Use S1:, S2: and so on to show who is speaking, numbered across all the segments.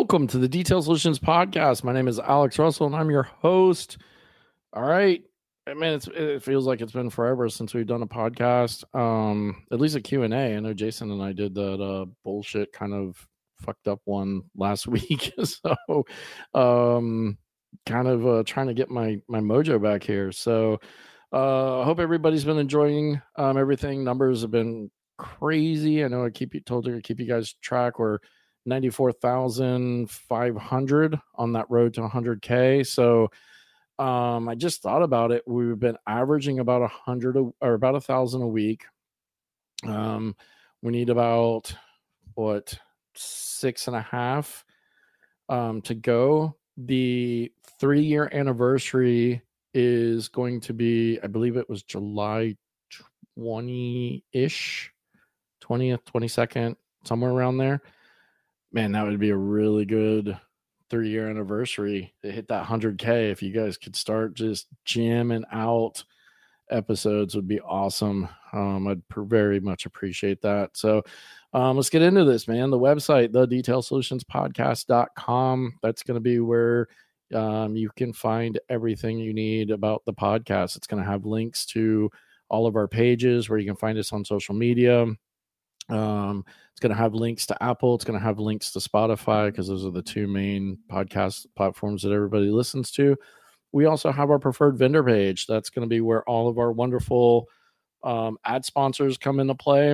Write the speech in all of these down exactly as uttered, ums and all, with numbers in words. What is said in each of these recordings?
S1: Welcome to the Detail Solutions Podcast. My name is Alex Russell, and I'm your host. All right. I mean, it's, it feels like it's been forever since we've done a podcast, um, at least a Q and A. I know Jason and I did that uh, bullshit kind of fucked up one last week. so um, kind of uh, trying to get my, my mojo back here. So uh, I hope everybody's been enjoying um, everything. Numbers have been crazy. I know I keep you told you to keep you guys track. We're ninety-four thousand five hundred on that road to one hundred K. So um, I just thought about it. We've been averaging about a hundred or about a thousand a week. Um, we need about what six and a half um, to go. The three-year anniversary is going to be, I believe it was July twentieth-ish, twentieth, twenty-second, somewhere around there. Man, that would be a really good three-year anniversary to hit that one hundred K. If you guys could start just jamming out episodes, would be awesome. Um, I'd pr- very much appreciate that. So um, let's get into this, man. The website, the detail solutions podcast dot com. That's going to be where um, you can find everything you need about the podcast. It's going to have links to all of our pages where you can find us on social media. Um, it's going to have links to Apple. It's going to have links to Spotify because those are the two main podcast platforms that everybody listens to. We also have our preferred vendor page. That's going to be where all of our wonderful um, ad sponsors come into play.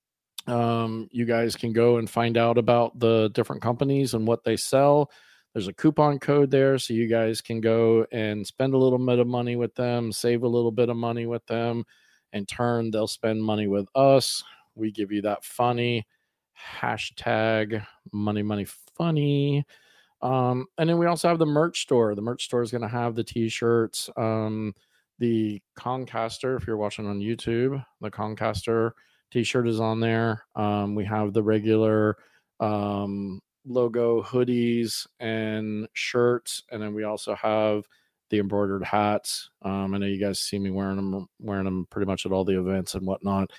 S1: Um, you guys can go and find out about the different companies and what they sell. There's a coupon code there, so you guys can go and spend a little bit of money with them, save a little bit of money with them. In turn, they'll spend money with us. We give you that funny hashtag money, money, funny. Um, and then we also have the merch store. The merch store is going to have the t-shirts, um, the Concaster. If you're watching on YouTube, the Concaster t-shirt is on there. Um, we have the regular um, logo hoodies and shirts. And then we also have the embroidered hats. Um, I know you guys see me wearing them, wearing them pretty much at all the events and whatnot.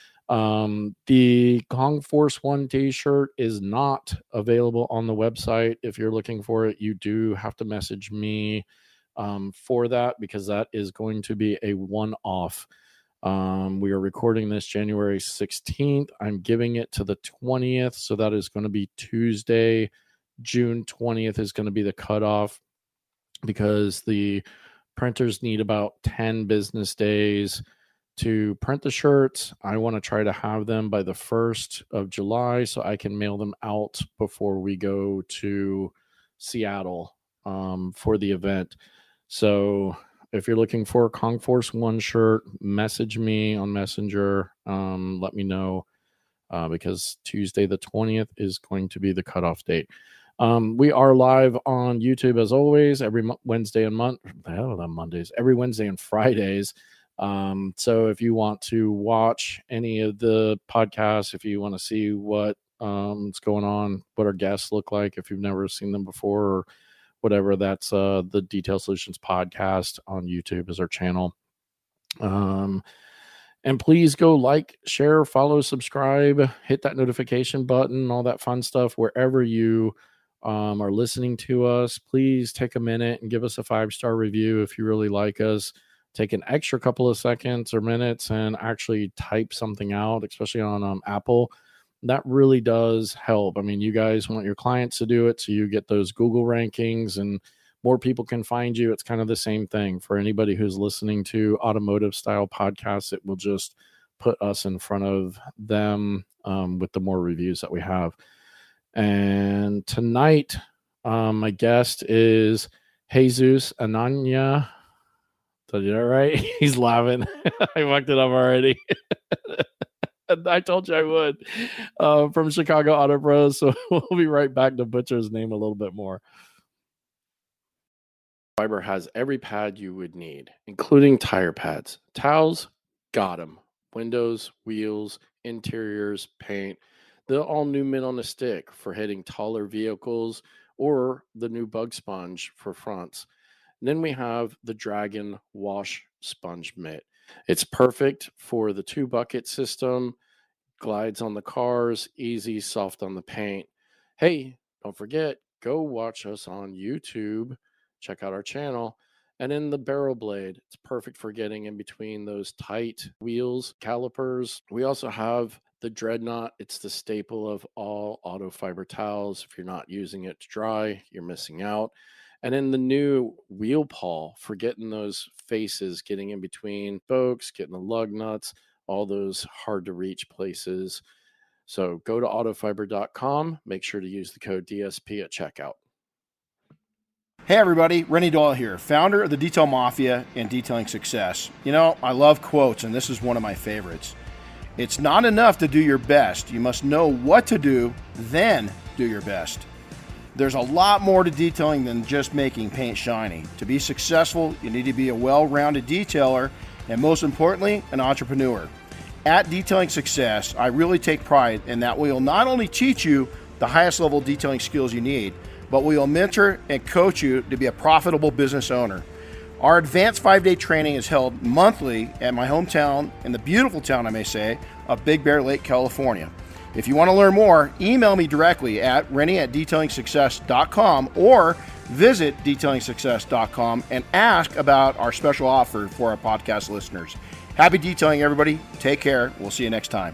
S1: Um, the Kong Force One t-shirt is not available on the website. If you're looking for it, you do have to message me um, for that because that is going to be a one-off. Um, we are recording this January sixteenth. I'm giving it to the twentieth. So that is going to be Tuesday, June twentieth is going to be the cutoff because the printers need about ten business days to print the shirts. I want to try to have them by the first of July so I can mail them out before we go to Seattle um, for the event. So if you're looking for a Kong Force One shirt, message me on Messenger. Um, let me know uh, because Tuesday the twentieth is going to be the cutoff date. Um, we are live on YouTube as always every mo- Wednesday and month. Hell, on Mondays, every Wednesday and Fridays. Um, so if you want to watch any of the podcasts, if you want to see what um is going on, what our guests look like, if you've never seen them before or whatever, that's uh the Detail Solutions Podcast on YouTube is our channel. Um, and please go like, share, follow, subscribe, hit that notification button, all that fun stuff wherever you um, are listening to us. Please take a minute and give us a five-star review if you really like us. Take an extra couple of seconds or minutes and actually type something out, especially on um, Apple. That really does help. I mean, you guys want your clients to do it so you get those Google rankings and more people can find you. It's kind of the same thing for anybody who's listening to automotive style podcasts. It will just put us in front of them um, with the more reviews that we have. And tonight, um, my guest is Jesus Ananya. Did I do that right? He's laughing. I fucked it up already. I told you I would. Uh, from Chicago Auto Pros. So we'll be right back to butcher his name a little bit more. Fiber has every pad you would need, including tire pads. Towels, got them. Windows, wheels, interiors, paint. The all-new Mint on a Stick for hitting taller vehicles or the new Bug Sponge for fronts. And then we have the Dragon Wash Sponge Mitt. It's perfect for the two bucket system, glides on the cars, easy, soft on the paint. Hey, don't forget, go watch us on YouTube. Check out our channel. And in the barrel blade, it's perfect for getting in between those tight wheels, calipers. We also have the Dreadnought. It's the staple of all auto fiber towels. If you're not using it to dry, you're missing out. And in the new wheel pawl, for getting those faces, getting in between spokes, getting the lug nuts, all those hard to reach places. So go to autofiber dot com. Make sure to use the code D S P at checkout.
S2: Hey everybody, Rennie Doyle here, founder of the Detail Mafia and Detailing Success. You know, I love quotes, and this is one of my favorites. It's not enough to do your best. You must know what to do, then do your best. There's a lot more to detailing than just making paint shiny. To be successful, you need to be a well-rounded detailer, and most importantly, an entrepreneur. At Detailing Success, I really take pride in that we will not only teach you the highest level detailing skills you need, but we will mentor and coach you to be a profitable business owner. Our advanced five-day training is held monthly at my hometown, in the beautiful town, I may say, of Big Bear Lake, California. If you want to learn more, email me directly at rennie at detailing success dot com or visit detailing success dot com and ask about our special offer for our podcast listeners. Happy detailing, everybody. Take care. We'll see you next time.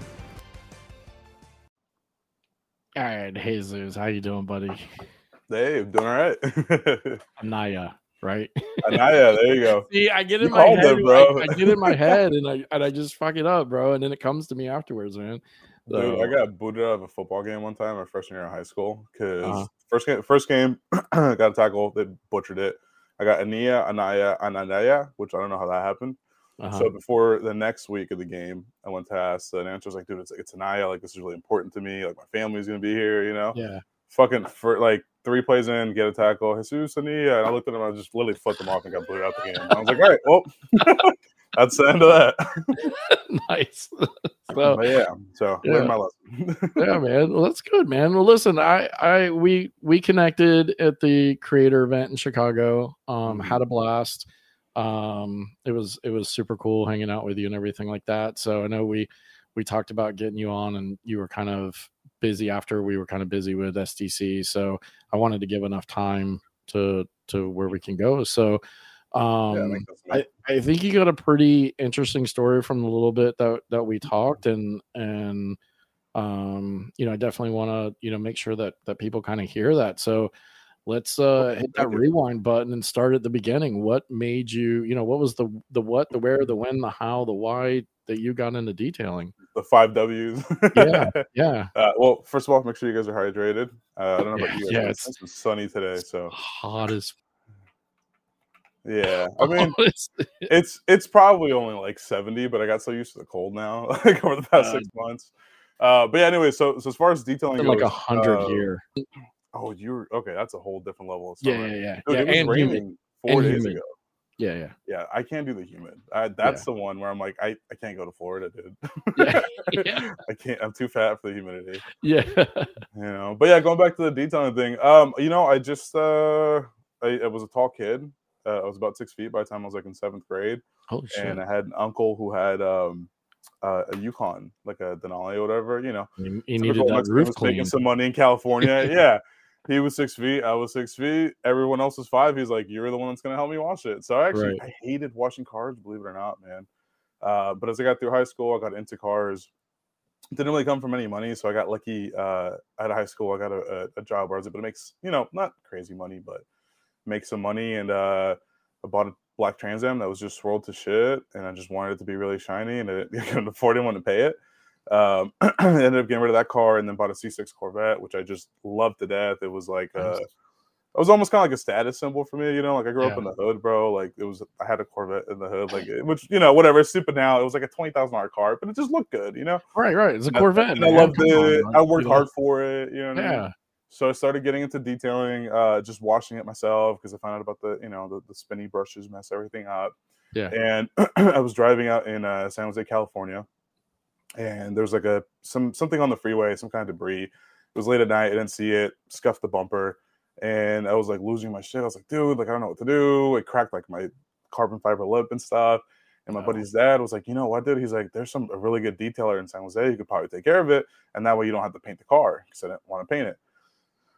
S1: All right, Jesus, how you doing, buddy?
S3: Hey, I'm doing all right.
S1: Anaya, right?
S3: Anaya, there you go.
S1: See, I get in
S3: You
S1: my
S3: called
S1: head,
S3: it, bro.
S1: I, I get in my head, and I and I just fuck it up, bro. And then it comes to me afterwards, man.
S3: Dude,
S1: So,
S3: I got booted out of a football game one time my freshman year in high school because
S1: Uh-huh.
S3: first game, first game, got a tackle, they butchered it. I got Ania, Anaya, Anaya, which I don't know how that happened.
S1: uh-huh.
S3: So before the next week of the game, I went to ask the announcer, was like, dude, it's, it's Anaya. Like, this is really important to me. Like, my family's going to be here, you know?
S1: Yeah.
S3: Fucking, for like three plays in, get a tackle. Jesus, Anaya. And I looked at him, I just literally flipped him off and got booted out the game. I was like, all right, well, that's the end of that.
S1: Nice. So,
S3: But yeah, so
S1: yeah.
S3: learned my lesson.
S1: Yeah, man. Well, that's good, man. Well, listen, I, I, we, we connected at the creator event in Chicago. Um,
S3: Mhm.
S1: had a blast. Um, it was, it was super cool hanging out with you and everything like that. So I know we, we talked about getting you on, and you were kind of busy after we were kind of busy with S D C. So I wanted to give enough time to, to where we can go. So, um,
S3: Yeah, makes sense, man.
S1: I, I think you got a pretty interesting story from the little bit that, that we talked, and, and, um, you know, I definitely want to, you know, make sure that, that people kind of hear that. So let's, uh, hit that
S3: Thank you.
S1: rewind button and start at the beginning. What made you, you know, what was the, the what, the where, the when, the how, the why that you got into detailing?
S3: The five W's.
S1: Yeah. Yeah.
S3: Uh, well, first of all, make sure you guys are hydrated. Uh, I don't know
S1: Yeah,
S3: about you guys,
S1: yeah,
S3: but
S1: it's-
S3: it's, it's sunny today, so
S1: Hot as,
S3: yeah. I mean,
S1: it's,
S3: it's it's probably only like seventy, but I got so used to the cold now, like over the past
S1: Uh,
S3: six months. Uh, but yeah, anyway, so so as far as detailing
S1: been
S3: goes,
S1: like a hundred
S3: uh,
S1: here.
S3: oh, you're okay. That's a whole different level of
S1: Yeah.
S3: summer.
S1: Yeah. Yeah.
S3: Dude,
S1: Yeah.
S3: it was
S1: And
S3: raining
S1: humid.
S3: four
S1: And
S3: days
S1: humid.
S3: ago.
S1: Yeah. Yeah.
S3: Yeah, I can't do the humid. I, that's the one where I'm like, I, I can't go to Florida, dude.
S1: Yeah. Yeah.
S3: I can't. I'm too fat for the humidity.
S1: Yeah.
S3: You know, but yeah, going back to the detailing thing. Um, you know, I just uh, I, I was a tall kid. Uh, I was about six feet by the time I was like in seventh grade,
S1: Holy shit.
S3: and I had an uncle who had um uh, a Yukon, like a Denali or whatever. You know,
S1: You, you
S3: typical
S1: needed that
S3: Mexican
S1: roof
S3: was making
S1: clean.
S3: some money in California. Yeah, he was six feet. I was six feet. Everyone else was five. He's like, you're the one that's gonna help me wash it. So I actually
S1: Right.
S3: I hated washing cars, believe it or not, man. Uh, but as I got through high school, I got into cars. Didn't really come from any money, so I got lucky. Uh, out of high school, I got a, a, a job where I was able to make, you know, not crazy money, but make some money. And uh, I bought a black Trans Am that was just swirled to shit, and I just wanted it to be really shiny, and I couldn't afford it, wanted to pay it. Um, ended up getting rid of that car, and then bought a C six Corvette, which I just loved to death. It was like, uh,
S1: Nice.
S3: it was almost kind of like a status symbol for me, you know. Like I grew
S1: Yeah.
S3: up in the hood, bro. Like it was, I had a Corvette in the hood, like which you know, whatever. It's stupid now. It was like a twenty thousand dollar car, but it just looked good, you know.
S1: Right. Right. It's a
S3: And-
S1: Corvette.
S3: and I
S1: man.
S3: loved
S1: Come
S3: it.
S1: on,
S3: I
S1: like,
S3: worked
S1: you know.
S3: hard for it, you know what I mean?
S1: Yeah.
S3: So I started getting into detailing, uh, just washing it myself because I found out about the, you know, the, the spinny brushes mess everything up.
S1: Yeah.
S3: And I was driving out in uh, San Jose, California, and there was like a some something on the freeway, some kind of debris. It was late at night. I didn't see it. Scuffed the bumper, and I was like losing my shit. I was like, dude, like I don't know what to do. It cracked like my carbon fiber lip and stuff. And my
S1: Wow.
S3: buddy's dad was like, you know what, dude? He's like, there's some a really good detailer in San Jose. You could probably take care of it, and that way you don't have to paint the car because I didn't want to paint it.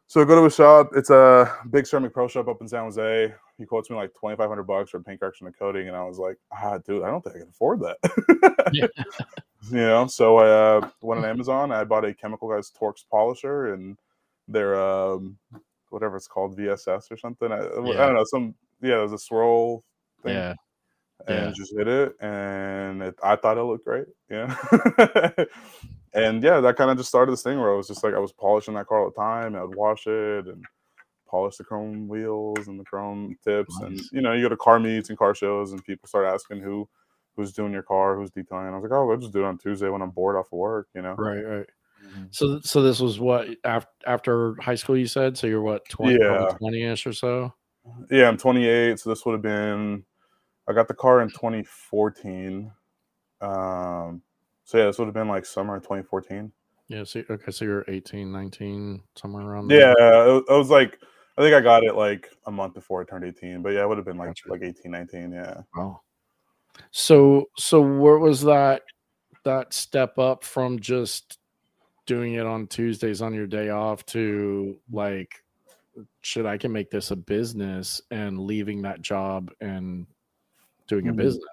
S3: So I go to a shop. It's a big ceramic pro shop up in San Jose. He quotes me like twenty-five hundred bucks for paint correction and coating. And I was like, ah, dude, I don't think I can afford that.
S1: Yeah.
S3: You know, so I uh, went on Amazon. I bought a Chemical Guys Torx polisher and their, um, whatever it's called, V S S or something. I,
S1: Yeah.
S3: I don't know. Some, yeah, it was a swirl thing.
S1: Yeah.
S3: And
S1: Yeah.
S3: just hit it. And it, I thought it looked great. Yeah. And yeah, that kind of just started this thing where I was just like, I was polishing that car all the time. I would wash it and polish the chrome wheels and the chrome tips.
S1: Nice.
S3: And, you know, you go to car meets and car shows and people start asking who, who's doing your car, who's detailing. And I was like, oh, I'll just do it on Tuesday when I'm bored off of work, you know?
S1: Right, right.
S3: Mm-hmm.
S1: So, so this was what after after high school you said. So you're what twenty,
S3: Yeah.
S1: twenty-ish or so.
S3: Yeah, I'm twenty-eight. So this would have been, I got the car in twenty fourteen. Um, so yeah, this would have been like summer of twenty fourteen.
S1: Yeah. So okay, so you're eighteen, nineteen, somewhere around there.
S3: Yeah, it, it was like, I think I got it like a month before I turned eighteen. But yeah, it would have been like
S1: Gotcha.
S3: like eighteen, nineteen. Yeah.
S1: Wow. So, so where was that that step up from just doing it on Tuesdays on your day off to like, should I can make this a business and leaving that job and doing a
S3: Mhm.
S1: business?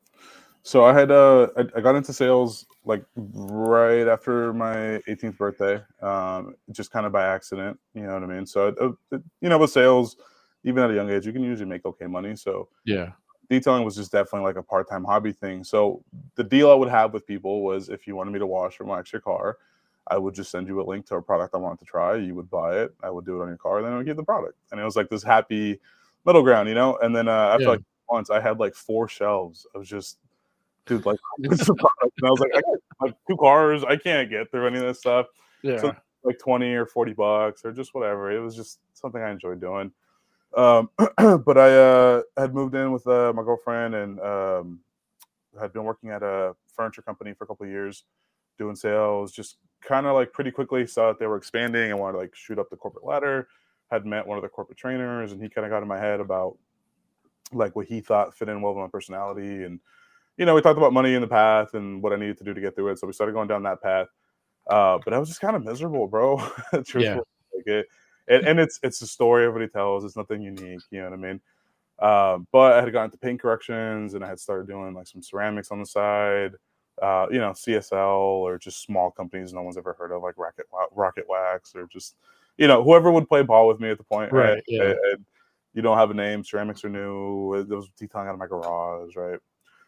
S3: So I had uh I, I got into sales like right after my eighteenth birthday, um, just kind of by accident. You know what I mean? So it, it, you know, with sales, even at a young age, you can usually make okay money. So
S1: Yeah.
S3: detailing was just definitely like a part-time hobby thing. So the deal I would have with people was if you wanted me to wash or wax your car, I would just send you a link to a product I wanted to try. You would buy it. I would do it on your car, and then I would get the product. And it was like this happy middle ground, you know? And then uh, after
S1: Yeah.
S3: like once, I had like four shelves of just, dude, like, what's the product? And I was like, I got like two cars. I can't get through any of this stuff.
S1: Yeah.
S3: So like twenty or forty bucks or just whatever. It was just something I enjoyed doing. Um, but I uh, had moved in with uh, my girlfriend and um, had been working at a furniture company for a couple of years, doing sales. Just kind of like pretty quickly saw that they were expanding and wanted to like shoot up the corporate ladder. Had met one of the corporate trainers, and he kind of got in my head about like what he thought fit in well with my personality. And you know, we talked about money in the path and what I needed to do to get through it. So we started going down that path. Uh, but I was just kind of miserable, bro. Truthfully,
S1: Yeah.
S3: like it. And, and it's it's a story everybody tells. It's nothing unique, you know what I mean? Um, but I had gotten into paint corrections, and I had started doing like some ceramics on the side, uh, you know, C S L or just small companies no one's ever heard of, like Rocket Rocket Wax, or just, you know, whoever would play ball with me at the point.
S1: Right. Yeah.
S3: And, and you don't have a name. Ceramics are new. There was detailing out of my garage, right?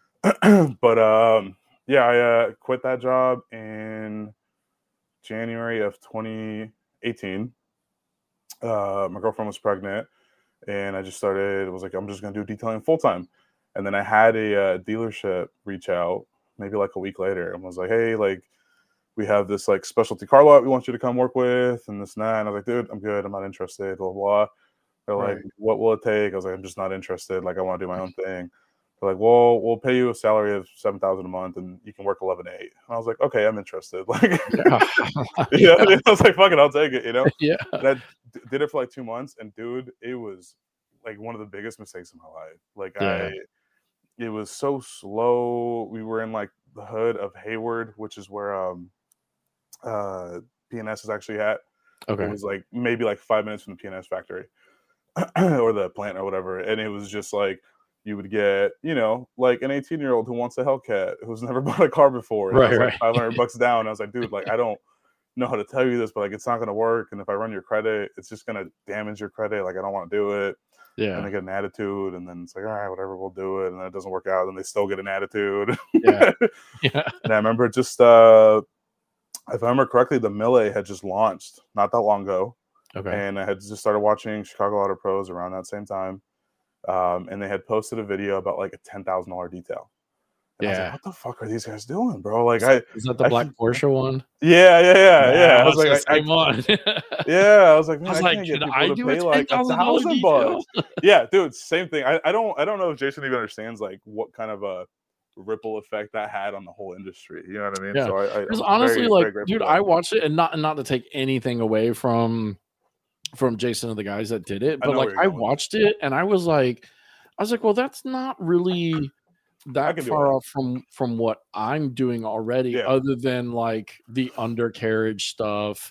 S3: But um, yeah, I uh, quit that job in January of twenty eighteen. Uh, my girlfriend was pregnant, and I just started. Was like, I'm just gonna do detailing full time. And then I had a uh, dealership reach out maybe like a week later and was like, hey, like we have this like specialty car lot we want you to come work with, and this and that. And I was like, dude, I'm good. I'm not interested. Blah blah. They're
S1: Right.
S3: like, what will it take? I was like, I'm just not interested. Like, I want to do my own thing. They're like, well, we'll pay you a salary of seven thousand a month, and you can work eleven to eight. And I was like, okay, I'm interested. Like,
S1: Yeah.
S3: yeah, I was like, fuck it, I'll take it. You know,
S1: Yeah.
S3: and I d- did it for like two months, and dude, it was like one of the biggest mistakes of my life. Like,
S1: Yeah.
S3: I, it was so slow. We were in like the hood of Hayward, which is where um, uh, P N S is actually at.
S1: Okay.
S3: It was like maybe like five minutes from the P N S factory or the plant or whatever, and it was just like. You would get, you know, like an eighteen year old who wants a Hellcat who's never bought a car before. And
S1: Right,
S3: it was like
S1: right.
S3: five hundred bucks down. I was like, dude, like, I don't know how to tell you this, but like, it's not going to work. And if I run your credit, it's just going to damage your credit. Like, I don't want to do it. And
S1: Yeah.
S3: they get an attitude. And then it's like, all right, whatever, we'll do it. And then it doesn't work out. And they still get an attitude.
S1: Yeah. Yeah.
S3: And I remember just, uh, if I remember correctly, the Mille had just launched not that long ago.
S1: Okay.
S3: And I had just started watching Chicago Auto Pros around that same time. Um, and they had posted a video about like a ten thousand dollar detail. And I was
S1: Yeah.
S3: like, what the fuck are these guys doing, bro? Like, I,
S1: Is that the
S3: I
S1: black
S3: should-
S1: Porsche one?
S3: yeah, yeah, yeah, yeah. I was
S1: it's
S3: like,
S1: the
S3: I,
S1: same one.
S3: I, yeah, I was like, man,
S1: I was
S3: I,
S1: like,
S3: can't get
S1: should
S3: people
S1: I
S3: to
S1: do
S3: pay
S1: a
S3: like
S1: ten
S3: a
S1: thousand dollar
S3: thousand
S1: detail?
S3: bucks. Yeah, dude, same thing. I, I don't, I don't know if Jason even understands like what kind of a ripple effect that had on the whole industry. You know what I mean?
S1: Yeah.
S3: So I, I
S1: Because
S3: I'm
S1: honestly,
S3: very,
S1: like,
S3: very grateful
S1: dude,
S3: for
S1: I
S3: that.
S1: watched it, and not not to take anything away from from Jason and the guys that did it,
S3: I
S1: but
S3: know
S1: like
S3: where you're
S1: I
S3: going with
S1: watched it, and I was like, I was like, well, that's not really
S3: I
S1: that
S3: can do
S1: far
S3: it.
S1: off from from what I'm doing already,
S3: Yeah.
S1: other than like the undercarriage stuff,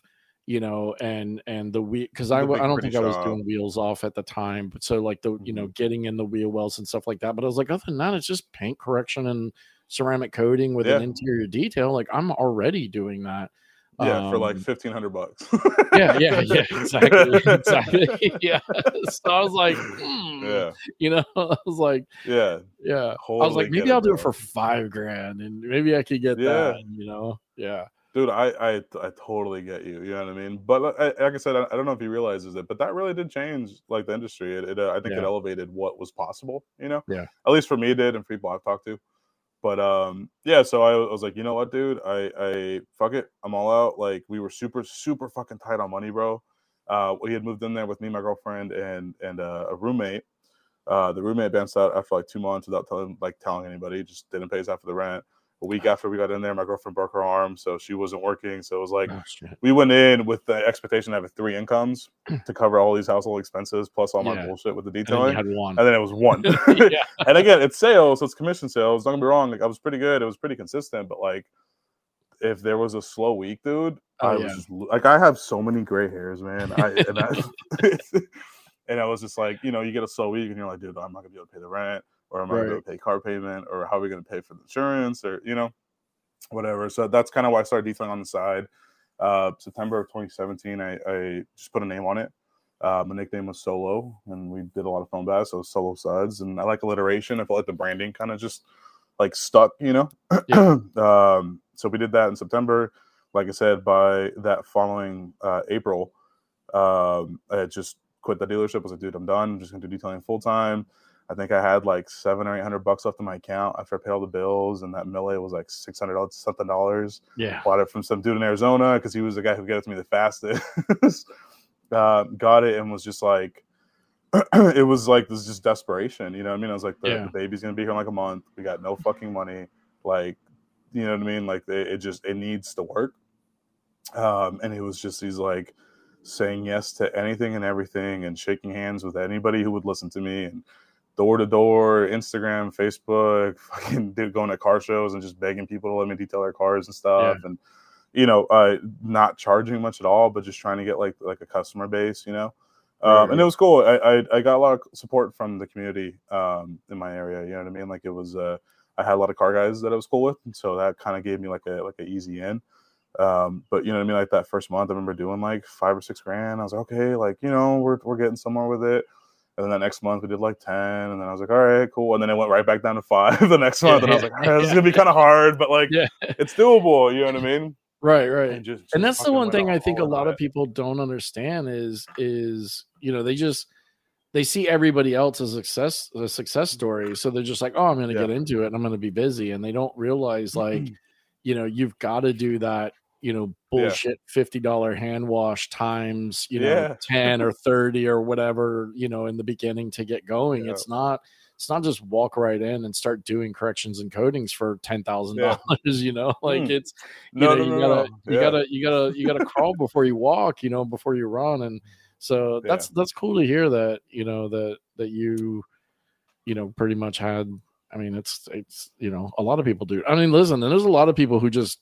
S1: you know, and and the wheel, because I,
S3: The
S1: w-
S3: big
S1: I don't
S3: pretty
S1: think I was
S3: shop.
S1: doing wheels off at the time, but so like the you know
S3: Mhm.
S1: getting in the wheel wells and stuff like that. But I was like, other than that, it's just paint correction and ceramic coating with an
S3: Yeah.
S1: interior detail. Like I'm already doing that.
S3: Yeah, for like
S1: Um,
S3: fifteen hundred bucks.
S1: yeah, yeah, yeah, exactly, exactly. Yeah. So I was like, hmm,
S3: Yeah.
S1: you know, I was like,
S3: Yeah.
S1: yeah, I was like,
S3: Totally get
S1: maybe I'll
S3: it,
S1: do it
S3: bro.
S1: for five grand, and maybe I could get that.
S3: Yeah.
S1: You know, yeah,
S3: Dude, I, I I totally get you. You know what I mean? But li- I, like I said, I, I don't know if he realizes it, but that really did change like the industry. It, it uh, I think it
S1: yeah,
S3: elevated what was possible. You know,
S1: yeah,
S3: at least for me, it did, and for people I've talked to. But um, yeah. So I, was like, you know what, dude? I I fuck it. I'm all out. Like we were super super fucking tight on money, bro. Uh, we had moved in there with me, my girlfriend, and and uh, a roommate. Uh, the roommate bounced out after like two months without telling like telling anybody. Just didn't pay us after the rent. A week after we got in there, my girlfriend broke her arm, so she wasn't working. So it was like
S1: oh shit,
S3: we went in with the expectation of having three incomes to cover all these household expenses plus all my
S1: yeah,
S3: bullshit with the
S1: and then you
S3: detailing,
S1: had one,
S3: and then it was one.
S1: yeah,
S3: And again, it's sales, so it's commission sales. Don't get me wrong; like I was pretty good, it was pretty consistent. But like, if there was a slow week, dude,
S1: oh
S3: I
S1: yeah,
S3: was just like, I have so many gray hairs, man. I and I and I was just like, you know, you get a slow week, and you're like, dude, I'm not gonna be able to pay the rent, or I'm not gonna be
S1: right,
S3: able to pay car payment, or how are we gonna pay for the insurance, or you know, whatever. So that's kind of why I started detailing on the side. Uh, September of twenty seventeen, I, I just put a name on it. Uh, my nickname was Solo, and we did a lot of film bass, so Solo Suds. And I like alliteration. I felt like the branding kind of just like stuck, you know.
S1: yeah,
S3: um, so we did that in September. Like I said, by that following uh, April, um, I had just quit the dealership. I was like, dude, I'm done. I'm just gonna do detailing full time. I think I had like seven or eight hundred bucks left in my account after I paid all the bills, and that Mille was like six hundred something dollars.
S1: yeah,
S3: Bought it from some dude in Arizona because he was the guy who got it to me the fastest. uh, got it and was just like, it was like this just desperation. You know what I mean? I was like, the,
S1: yeah,
S3: the baby's gonna be here in like a month. We got no fucking money. Like, you know what I mean? Like, it, it just it needs to work. Um, and it was just these like saying yes to anything and everything and shaking hands with anybody who would listen to me and door to door, Instagram, Facebook, fucking dude, going to car shows and just begging people to let me detail their cars and
S1: yeah,
S3: stuff. And, you know, uh, not charging much at all, but just trying to get like, like a customer base, you know?
S1: right,
S3: Um, and it
S1: right,
S3: was cool. I, I, I got a lot of support from the community um, in my area. You know what I mean? Like it was, uh, I had a lot of car guys that I was cool with. And so that kind of gave me like a, like an easy in. Um, but you know what I mean? Like that first month, I remember doing like five or six grand. I was like, okay, like, you know, we're, we're getting somewhere with it. And then that next month we did like ten. And then I was like, all right, cool. And then it went right back down to five the next
S1: yeah,
S3: month. And I was
S1: yeah,
S3: like, all right, this is going to be kind of hard, but like,
S1: yeah,
S3: it's doable. You know what I mean?
S1: right, right.
S3: And just,
S1: And
S3: just
S1: that's the
S3: fucking
S1: one
S3: went
S1: thing
S3: all,
S1: I think a
S3: all in
S1: lot
S3: on
S1: of
S3: it.
S1: people don't understand is is you know they just they see everybody else as a success a success story, so they're just like, oh, I'm going to
S3: Yeah.
S1: get into it and I'm going to be busy, and they don't realize like, you know, you've got to do that, you know,
S3: Yeah.
S1: bullshit fifty dollar hand wash times, you know,
S3: Yeah.
S1: ten or thirty or whatever, you know, in the beginning to get going.
S3: Yeah.
S1: It's not it's not just walk right in and start doing corrections and coatings for ten thousand
S3: Yeah.
S1: dollars, you know, like
S3: Mm.
S1: it's you
S3: No,
S1: know,
S3: no,
S1: you
S3: no,
S1: gotta
S3: no.
S1: you
S3: Yeah.
S1: gotta you gotta you gotta crawl before you walk, you know, before you run. And so
S3: Yeah.
S1: that's that's cool to hear that, you know, that that you you know pretty much had. I mean, it's it's you know, a lot of people do. I mean, listen, and there's a lot of people who just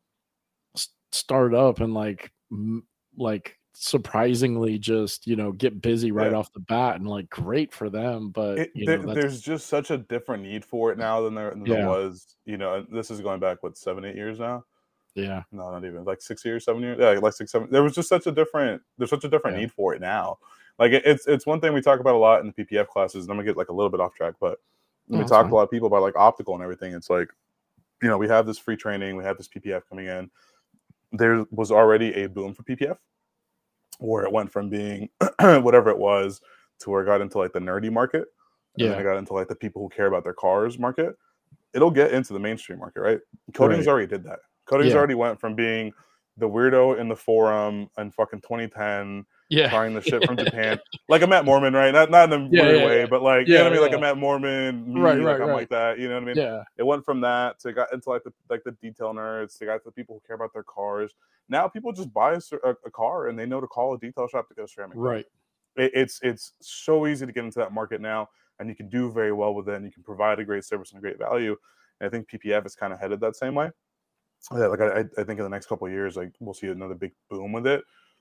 S1: s- start up and like m- like surprisingly just, you know, get busy right
S3: Yeah.
S1: off the bat, and like great for them. But
S3: It,
S1: you
S3: there,
S1: know, that's
S3: there's just such a different need for it now than there, than there
S1: yeah,
S3: was, you know, and this is going back, what, seven, eight years now?
S1: yeah,
S3: No, not even like six years, seven years. Yeah, like six, seven. There was just such a different. There's such a different
S1: yeah.
S3: need for it now. Like it, it's it's one thing we talk about a lot in the P P F classes. And I'm gonna get like a little bit off track, but when
S1: No,
S3: we
S1: that's
S3: talk to
S1: fine.
S3: a lot of people about like optical and everything, it's like, you know, we have this free training, we have this P P F coming in. There was already a boom for P P F, where it went from being whatever it was to where it got into like the nerdy market, and then
S1: Yeah,
S3: it got into like the people who care about their cars market. It'll get into the mainstream market, right? Coatings
S1: right.
S3: already did that. Coatings
S1: Yeah,
S3: already went from being the weirdo in the forum in fucking twenty ten,
S1: yeah,
S3: trying the shit from Japan, like a Matt Mormon, right? Not not in a
S1: yeah,
S3: weird
S1: yeah,
S3: way,
S1: yeah,
S3: but like, you know what
S1: yeah,
S3: I mean, like a
S1: yeah.
S3: Matt Mormon,
S1: Right,
S3: me, like
S1: right,
S3: I'm
S1: right.
S3: like that, you know what I mean?
S1: Yeah,
S3: It went from that to got into like the like the detail nerds, to got the people who care about their cars. Now people just buy a, a, a car and they know to call a detail shop to get a ceramic done.
S1: right.
S3: It, it's it's so easy to get into that market now, and you can do very well with it, and you can provide a great service and a great value. And I think P P F is kind of headed that same way. Yeah, like I, I think in the next couple of years, like we'll see another big boom with it.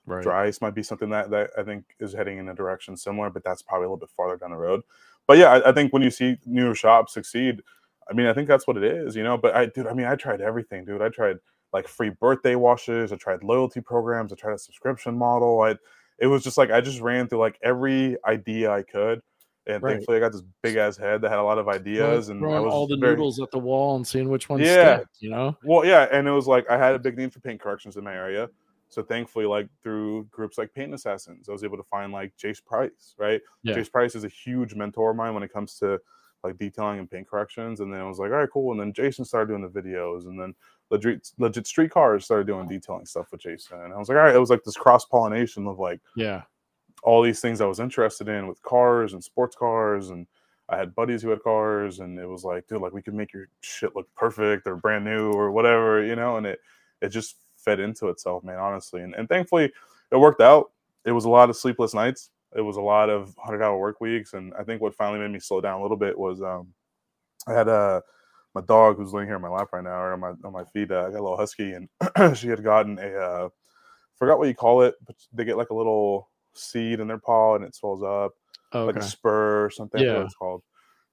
S1: Right.
S3: Dry ice might be something that, that I think is heading in a direction similar, but that's probably a little bit farther down the road. But yeah, I, I think when you see newer shops succeed, I mean, I think that's what it is, you know. But I, dude, I mean, I tried everything, dude. I tried like free birthday washes. I tried loyalty programs. I tried a subscription model. I, it was just like I just ran through like every idea I could, and
S1: Right.
S3: thankfully I got this big ass head that had a lot of ideas,
S1: Throwing,
S3: and
S1: throwing
S3: I was
S1: all the
S3: very,
S1: noodles at the wall and seeing which one
S3: yeah.
S1: sticks, you know?
S3: Well, yeah, and it was like I had a big need for paint corrections in my area. So thankfully, like through groups like Paint Assassins, I was able to find like Jace Price, right?
S1: Yeah.
S3: Jace Price is a huge mentor of mine when it comes to like detailing and paint corrections. And then I was like, all right, cool. And then Jason started doing the videos, and then legit, legit Street Cars started doing detailing stuff with Jason. And I was like, all right, it was like this cross pollination of like,
S1: yeah,
S3: all these things I was interested in with cars and sports cars, and I had buddies who had cars, and it was like, dude, like we could make your shit look perfect or brand new or whatever, you know. And it it just fed into itself, man, honestly. And, and thankfully it worked out. It was a lot of sleepless nights. It was a lot of hundred hour work weeks. And I think what finally made me slow down a little bit was um, I had uh, my dog who's laying here on my lap right now, or on my, on my feet. Uh, I got a little husky, and she had gotten a, uh, forgot what you call it, but they get like a little seed in their paw and it swells up,
S1: oh,
S3: like
S1: okay.
S3: a spur or something.
S1: Yeah.
S3: I forgot what it's called.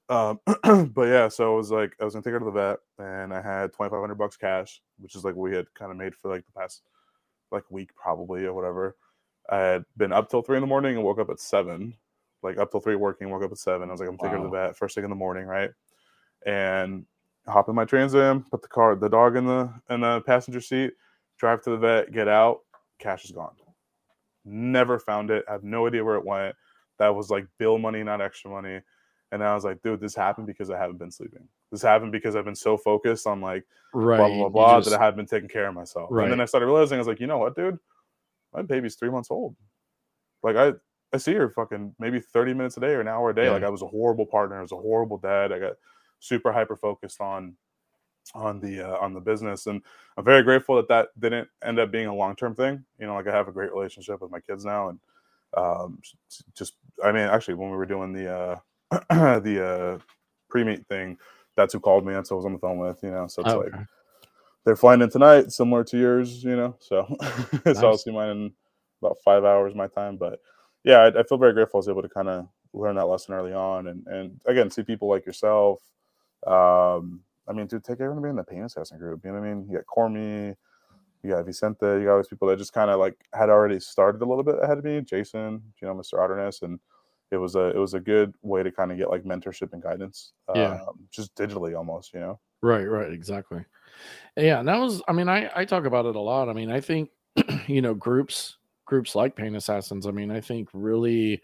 S3: Um, but yeah, so it was like I was gonna take her to the vet, and I had twenty-five hundred bucks cash, which is like we had kind of made for like the past like week probably or whatever. I had been up till three in the morning and woke up at seven, like up till three working, woke up at seven. I was like, I'm taking her to the vet first thing in the morning, right? And hop in my Trans Am, put the car, the dog in the in the passenger seat, drive to the vet, get out, cash is gone. Never found it. I have no idea where it went. That was like bill money, not extra money. And I was like, dude, this happened because I haven't been sleeping. This happened because I've been so focused on like
S1: right.
S3: blah, blah, blah,
S1: just,
S3: that I haven't been taking care of myself.
S1: Right.
S3: And then I started realizing, I was like, you know what, dude? My baby's three months old. Like I, I see her fucking maybe thirty minutes a day or an hour a day.
S1: Yeah.
S3: Like I was a horrible partner. I was a horrible dad. I got super hyper focused on on the uh, on the business, and I'm very grateful that that didn't end up being a long-term thing. You know, like I have a great relationship with my kids now, and um, just I mean, actually, when we were doing the uh, the uh, pre-meet thing, that's who called me, and so I was on the phone with. You know, so it's
S1: oh,
S3: like
S1: okay.
S3: they're flying in tonight, similar to yours. You know, so
S1: Nice.
S3: so I'll see mine in about five hours my time, but yeah, I, I feel very grateful I was able to kind of learn that lesson early on, and and again, see people like yourself. Um, I mean, dude, take everyone to be in the Paint Assassin group. You know what I mean? You got Cormy, you got Vicente, you got all these people that just kind of like had already started a little bit ahead of me. Jason, you know, Mister Otterness, and it was a it was a good way to kind of get like mentorship and guidance.
S1: Yeah,
S3: um, just digitally almost, you know.
S1: Right, right, exactly. Yeah, and that was. I mean, I I talk about it a lot. I mean, I think you know groups groups like Paint Assassins. I mean, I think really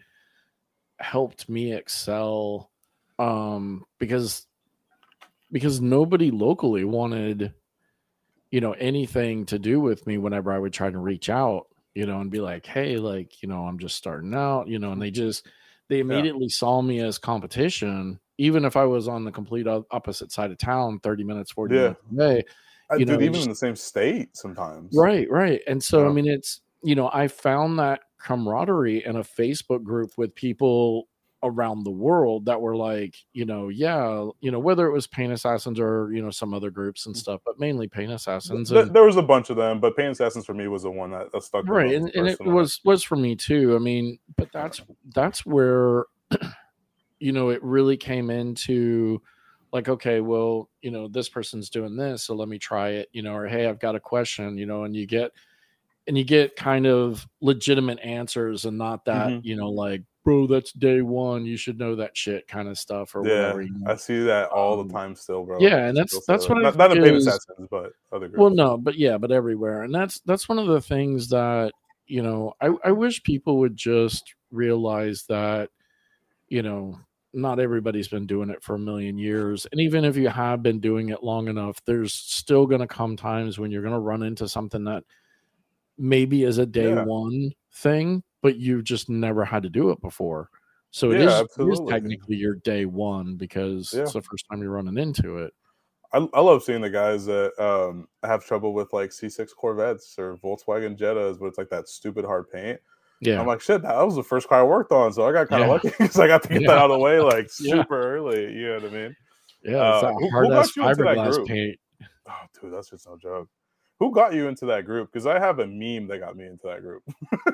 S1: helped me excel um, because. because nobody locally wanted, you know, anything to do with me whenever I would try to reach out, you know, and be like, hey, like, you know, I'm just starting out, you know, and they just, they immediately yeah. saw me as competition, even if I was on the complete opposite side of town, thirty minutes, forty
S3: yeah.
S1: minutes away.
S3: I,
S1: you
S3: dude,
S1: know,
S3: even
S1: just,
S3: in the same state sometimes.
S1: Right, right. And so,
S3: yeah.
S1: I mean, it's, you know, I found that camaraderie in a Facebook group with people around the world that were like, you know, yeah, you know, whether it was Paint Assassins or, you know, some other groups and stuff, but mainly Paint Assassins.
S3: Th-
S1: And,
S3: there was a bunch of them, but Paint Assassins for me was the one that, that stuck.
S1: Right. And, and it was, was for me too. I mean, but that's, that's where, you know, it really came into like, okay, well, you know, this person's doing this, so let me try it, you know, or, hey, I've got a question, you know, and you get, and you get kind of legitimate answers and not that, mm-hmm. you know, like, bro, that's day one, you should know that shit kind of stuff or
S3: yeah,
S1: whatever. You know?
S3: I see that all
S1: um,
S3: the time still, bro.
S1: Yeah, and that's that's what I
S3: not, not in Paint Assassins, but other groups.
S1: Well, no, but yeah, but everywhere. And that's that's one of the things that, you know, I, I wish people would just realize that, you know, not everybody's been doing it for a million years. And even if you have been doing it long enough, there's still going to come times when you're going to run into something that maybe is a day yeah. one thing, but you've just never had to do it before. So it,
S3: yeah,
S1: is, it is technically your day one because yeah. it's the first time you're running into it.
S3: I, I love seeing the guys that um, have trouble with like C six Corvettes or Volkswagen Jettas, but it's like that stupid hard paint.
S1: Yeah,
S3: I'm like, shit, that was the first car I worked on, so I got kind of yeah. lucky because I got to get yeah. that out of the way like super yeah. early. You know what I mean?
S1: Yeah, it's uh, that hard ass fiberglass paint.
S3: Oh, dude, that's just no joke. who got you into that group? Because I have a meme that got me into that group.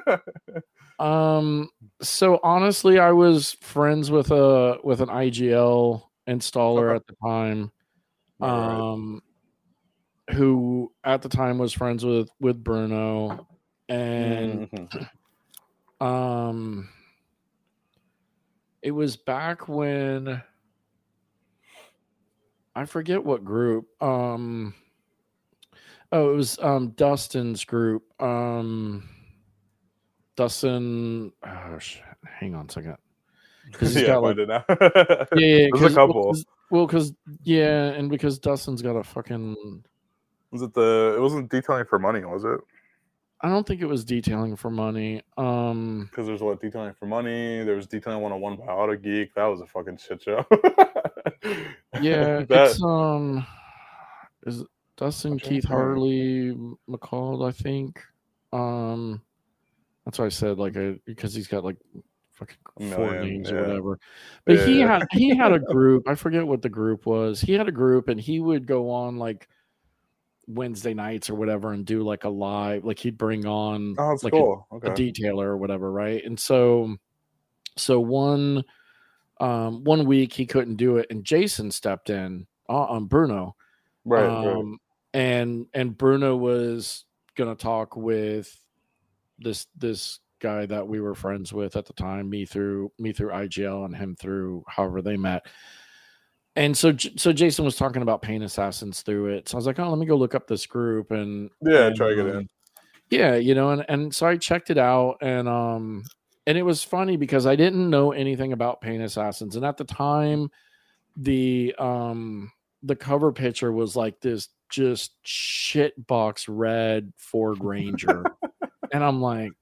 S1: um. So honestly, I was friends with a with an I G L installer
S3: Okay.
S1: at the time.
S3: Right,
S1: Um. Who at the time was friends with with Bruno, and
S3: mm-hmm.
S1: um. It was back when I forget what group. Um. Oh, it was um Dustin's group. Um. Dustin. Oh shit! Hang on a second. Because he's
S3: Yeah,
S1: got like
S3: find it now.
S1: yeah, yeah.
S3: There's a
S1: Because
S3: couple.
S1: well, because yeah, and because Dustin's got a fucking.
S3: Was it the? It wasn't detailing for money, was it?
S1: I don't think it was detailing for money. Um,
S3: because there's what detailing for money. There was detailing one on one by Auto Geek. That was a fucking shit show.
S1: yeah,
S3: that,
S1: it's um, is Dustin Keith Harley McCall? I think. Um, that's why I said like a because he's got like fucking four
S3: Million,
S1: names
S3: yeah.
S1: or whatever. But
S3: yeah,
S1: he
S3: yeah.
S1: had he had a group. I forget what the group was. He had a group, and he would go on like Wednesday nights or whatever and do like a live, like he'd bring on
S3: Oh, that's
S1: like
S3: cool.
S1: a,
S3: Okay.
S1: a detailer or whatever, right? And so, so one um one week he couldn't do it, and Jason stepped in uh, on Bruno,
S3: Right,
S1: um,
S3: right.
S1: and and Bruno was gonna talk with this this guy that we were friends with at the time, me through me through I G L and him through however they met. And so, so Jason was talking about Paint Assassins through it. So I was like, oh, let me go look up this group and
S3: yeah,
S1: and,
S3: try to get
S1: um,
S3: in.
S1: Yeah, you know, and and so I checked it out, and um, and it was funny because I didn't know anything about Paint Assassins, and at the time, the um the cover picture was like this just shit box red Ford Ranger, and I'm like,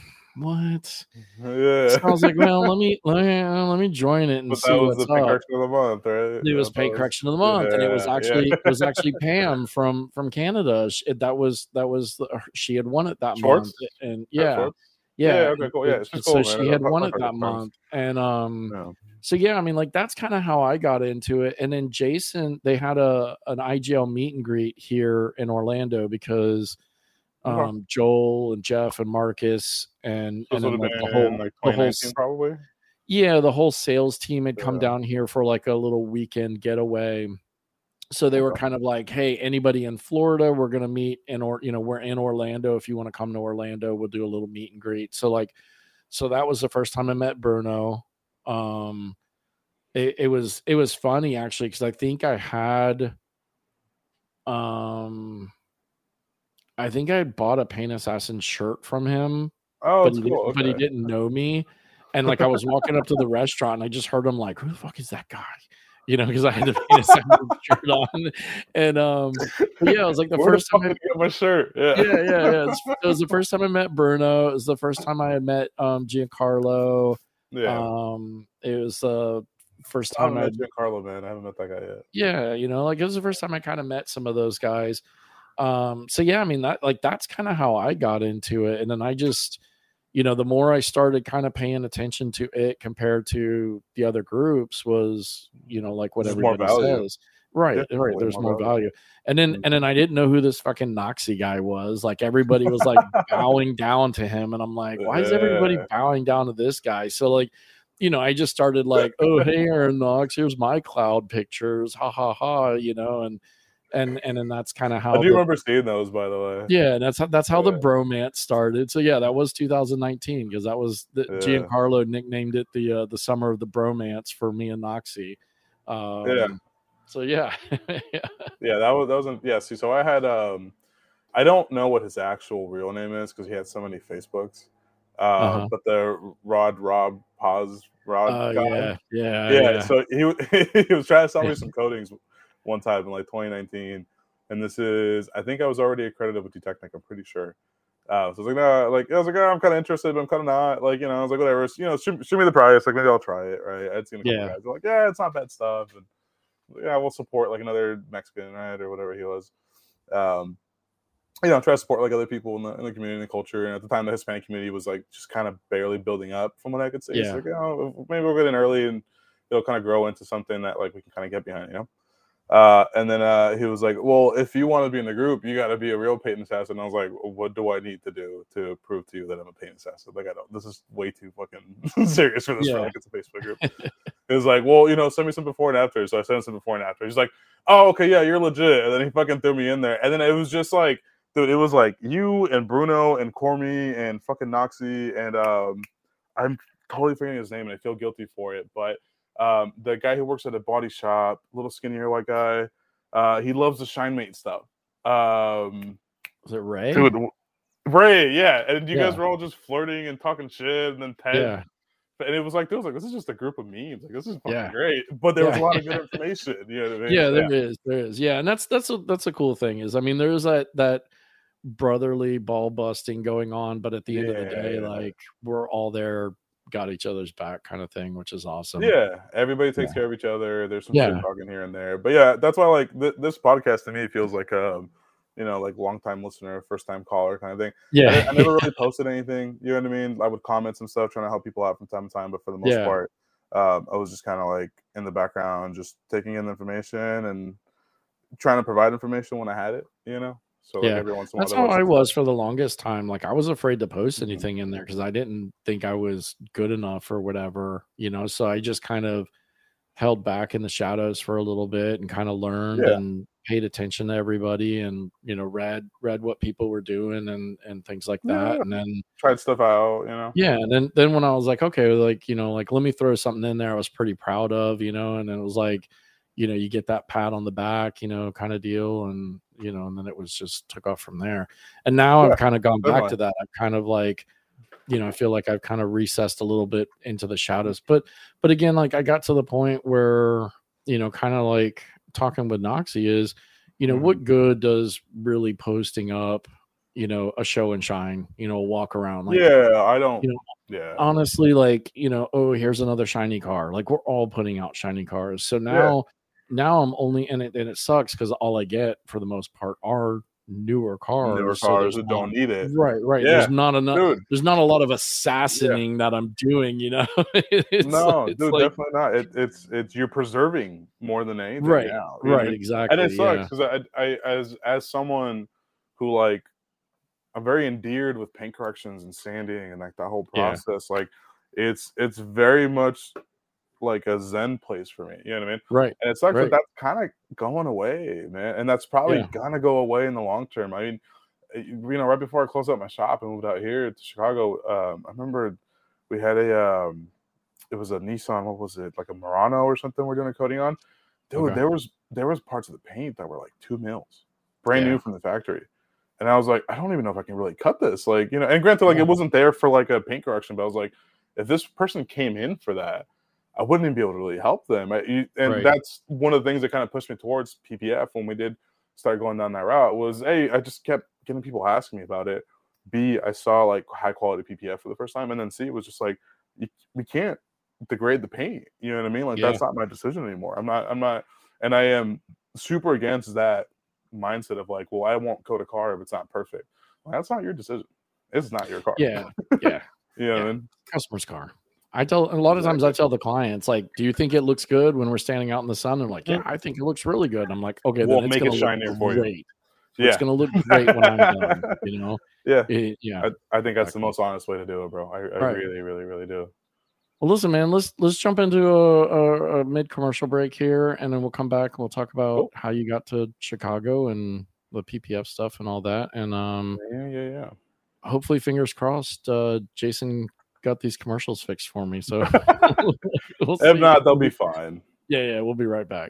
S1: what?
S3: Yeah.
S1: So I was like, well, let me let me let me join it and
S3: But that
S1: see
S3: was
S1: what's
S3: the paint
S1: up.
S3: correction of the month, right?
S1: It was
S3: That
S1: paint
S3: was,
S1: correction of the month,
S3: yeah,
S1: and it was actually
S3: yeah.
S1: it was actually Pam from from Canada. She, that was that was the, she had won it that
S3: Schwartz?
S1: month, and
S3: Pam
S1: yeah,
S3: Schwartz?
S1: yeah,
S3: Yeah, okay,
S1: and,
S3: cool. Yeah,
S1: and,
S3: she's
S1: and so
S3: cool, man.
S1: she had
S3: I've,
S1: won
S3: I've
S1: it
S3: heard
S1: that
S3: good friends.
S1: month, and um,
S3: Yeah.
S1: so yeah, I mean, like that's kind of how I got into it. And then Jason, they had a an I G L meet and greet here in Orlando because um,
S3: Okay.
S1: Joel and Jeff and Marcus and
S3: So
S1: and
S3: this would
S1: then
S3: have
S1: like the
S3: been
S1: whole
S3: like
S1: the
S3: twenty
S1: whole
S3: nineteen, probably.
S1: yeah the whole sales team had come
S3: Yeah.
S1: down here for like a little weekend getaway. So they were
S3: Okay.
S1: kind of like, hey, anybody in Florida, we're going to meet in, or, you know, we're in Orlando. If you want to come to Orlando, we'll do a little meet and greet. So like, so that was the first time I met Bruno. Um, it, it was, it was funny actually. Cause I think I had, um, I think I bought a Paint Assassin shirt from him,
S3: Oh,
S1: but
S3: that's
S1: he,
S3: cool.
S1: didn't, but he
S3: Okay.
S1: didn't know me. And like, I was walking up to the restaurant and I just heard him like, who the fuck is that guy? You know, because I had the Paint Assassin shirt on, and um, but yeah, it was like the
S3: Where the
S1: first
S3: fuck
S1: time I,
S3: did you get my shirt? Yeah.
S1: yeah, yeah, yeah. It was, it was the first time I met Bruno. It was the first time I had met um Giancarlo.
S3: Yeah.
S1: Um, it was the first
S3: I haven't
S1: time I,
S3: met Giancarlo, man. I haven't met that guy yet.
S1: yeah, you know, like it was the first time I kind of met some of those guys. Um, so yeah, I mean that like that's kind of how I got into it, and then I just, you know, the more I started kind of paying attention to it compared to the other groups was, you know, like what
S3: There's more
S1: everybody
S3: value.
S1: says. Right,
S3: Yeah,
S1: right.
S3: way
S1: There's
S3: more
S1: more
S3: value.
S1: value. And then
S3: Mhm.
S1: and then I didn't know who this fucking Noxie guy was. Like everybody was like bowing down to him. And I'm like, why is everybody
S3: Yeah.
S1: bowing down to this guy? So like, you know, I just started like, oh hey Aaron Knox, here's my cloud pictures. Ha ha ha, you know, and and and then that's kind of
S3: I
S1: how
S3: do
S1: the
S3: remember seeing those, by the way.
S1: yeah, that's how that's how the
S3: Yeah.
S1: bromance started. So yeah, that was two thousand nineteen because that was the
S3: Yeah.
S1: Giancarlo nicknamed it the uh, the summer of the bromance for me and Noxie. Um,
S3: Yeah.
S1: So yeah,
S3: Yeah, that was that wasn't yeah. See, so I had um, I don't know what his actual real name is because he had so many Facebooks. Uh,
S1: uh-huh.
S3: but the Rod Rob Paz Rod
S1: uh,
S3: guy,
S1: yeah, yeah,
S3: yeah.
S1: yeah.
S3: So he he was trying to sell me some coatings one time in like twenty nineteen, and this is I think I was already accredited with Detechnic. I'm pretty sure. Uh, so I was like, no, like I was like, oh, I'm kind of interested, but I'm kind of not. Like, you know, I was like, whatever. So, you know, shoot, shoot me the price. Like, maybe I'll try it. Right? I'd seen a couple
S1: Yeah.
S3: guys. They're like, yeah, it's not bad stuff. And yeah, we'll support like another Mexican, right, or whatever he was. Um, you know, try to support like other people in the, in the community and culture. And at the time, the Hispanic community was like just kind of barely building up, from what I could see.
S1: Yeah.
S3: So like, you know, maybe we'll get in early and it'll kind of grow into something that like we can kind of get behind, you know. Uh, and then uh, he was like, well, if you want to be in the group, you got to be a real paint assassin. And I was like, what do I need to do to prove to you that I'm a paint assassin? Like, I don't, this is way too fucking serious for this,
S1: Yeah.
S3: for like, it's a Facebook group. It was like, well, you know, send me some before and after. So I sent him some before and after. He's like, oh, okay, yeah, you're legit. And then he fucking threw me in there. And then it was just like, dude, it was like you and Bruno and Cormy and fucking Noxie. And um, I'm totally forgetting his name and I feel guilty for it. But um, the guy who works at a body shop, little skinnier white guy, uh, he loves the ShineMate stuff. Um,
S1: Was it Ray?
S3: Dude, Ray, yeah. And you
S1: Yeah.
S3: guys were all just flirting and talking shit. And then Ted.
S1: Yeah.
S3: And it was like, it was like, this is just a group of memes. Like, this is fucking
S1: Yeah.
S3: great. But there was
S1: Yeah.
S3: a lot of good information. You know what I mean?
S1: Yeah, there is, there is. Yeah, and that's that's a that's a cool thing. Is I mean, there's that that brotherly ball busting going on, but at the end of the
S3: Yeah,
S1: day,
S3: yeah.
S1: like we're all there, got each other's back, kind of thing, which is awesome.
S3: Yeah, everybody takes
S1: Yeah.
S3: care of each other. There's some
S1: Yeah.
S3: shit talking here and there, but yeah, that's why like th- this podcast to me feels like um, you know, like long time listener, first time caller kind of thing. I,
S1: Yeah,
S3: I never really posted anything. You know what I mean? I would comment some stuff, trying to help people out from time to time, but for the most
S1: Yeah.
S3: part, um, I was just kind of like in the background, just taking in the information and trying to provide information when I had it. You know, so like
S1: Yeah.
S3: every once in a while,
S1: That's
S3: there
S1: how
S3: was
S1: I
S3: some
S1: was
S3: stuff.
S1: for the longest time. Like I was afraid to post
S3: Mhm.
S1: anything in there because I didn't think I was good enough or whatever, you know. So I just kind of held back in the shadows for a little bit and kind of learned
S3: Yeah.
S1: and paid attention to everybody and you know read read what people were doing and and things like that.
S3: Yeah.
S1: And then
S3: Tried stuff out. You know.
S1: yeah, and then then when I was like, okay, like you know, like let me throw something in there I was pretty proud of, you know, and it was like, you know, you get that pat on the back, you know, kind of deal, and you know, and then it was just took off from there. And now
S3: Yeah,
S1: I've kind of gone back
S3: definitely.
S1: to that. I've kind of like, you know, I feel like I've kind of recessed a little bit into the shadows. But but again, like I got to the point where, you know, kind of like talking with Noxie is, you know,
S3: Mhm.
S1: what good does really posting up, you know, a show and shine, you know, a walk around like
S3: Yeah, I don't.
S1: you know,
S3: Yeah.
S1: honestly, like, you know, oh, here's another shiny car. Like we're all putting out shiny cars. So
S3: Yeah.
S1: now now I'm only in it and it sucks because all I get for the most part are newer cars.
S3: Newer
S1: so
S3: cars
S1: there's
S3: that
S1: not,
S3: don't need it.
S1: right, right.
S3: Yeah,
S1: There's not enough
S3: dude.
S1: there's not a lot of assassinating that I'm doing, you know. it's
S3: No,
S1: it's
S3: dude,
S1: like
S3: definitely not. It, it's it's you're preserving more than anything
S1: right,
S3: now. You know what I
S1: right,
S3: mean?
S1: exactly.
S3: And it sucks
S1: Yeah.
S3: because I, I as as someone who like I'm very endeared with paint corrections and sanding and like that whole
S1: Yeah.
S3: process. Like it's it's very much like a zen place for me. You know what I mean?
S1: Right.
S3: And it sucks
S1: Right.
S3: that that's kind of going away, man. And that's probably
S1: Yeah.
S3: gonna go away in the long term. I mean, uh, you know, right before I closed up my shop and moved out here to Chicago, um, I remember we had a um, it was a Nissan. What was it? Like a Murano or something? We're doing a coating on. Dude,
S1: Okay.
S3: there was there was parts of the paint that were like two mils, brand
S1: Yeah.
S3: new from the factory. And I was like, I don't even know if I can really cut this. Like, you know, and granted, like
S1: Yeah.
S3: it wasn't there for like a paint correction, but I was like, if this person came in for that, I wouldn't even be able to really help them. I, you- and
S1: Right.
S3: that's one of the things that kind of pushed me towards P P F when we did start going down that route was A, I just kept getting people asking me about it. B, I saw like high quality P P F for the first time. And then C, it was just like, you, we can't degrade the paint. You know what I mean? Like
S1: Yeah.
S3: that's not my decision anymore. I'm not, I'm not, and I am super against that mindset of like, well, I won't coat a car if it's not perfect. Well, that's not your decision. It's not your car.
S1: Yeah. Yeah.
S3: You know what I
S1: Yeah.
S3: mean?
S1: Customer's car. I tell a lot of times I
S3: Exactly.
S1: tell the clients, like, do you think it looks good when we're standing out in the sun? They're like, yeah, I think it looks really good. I'm like, okay,
S3: We'll
S1: then it's
S3: make it
S1: gonna
S3: shinier
S1: look
S3: for you.
S1: great.
S3: Yeah.
S1: It's gonna look great when I'm done, you know?
S3: Yeah.
S1: It- yeah.
S3: I, I think that's the
S1: Exactly.
S3: most honest way to do it, bro. I, I
S1: Right.
S3: really, really, really do.
S1: Well, listen, man, let's let's jump into a, a, a mid commercial break here, and then we'll come back and we'll talk about
S3: Cool.
S1: how you got to Chicago and the P P F stuff and all that. And um,
S3: Yeah, yeah, yeah.
S1: hopefully, fingers crossed, uh, Jason got these commercials fixed for me. So we'll
S3: If
S1: see.
S3: not, they'll be fine.
S1: Yeah, yeah, we'll be right back.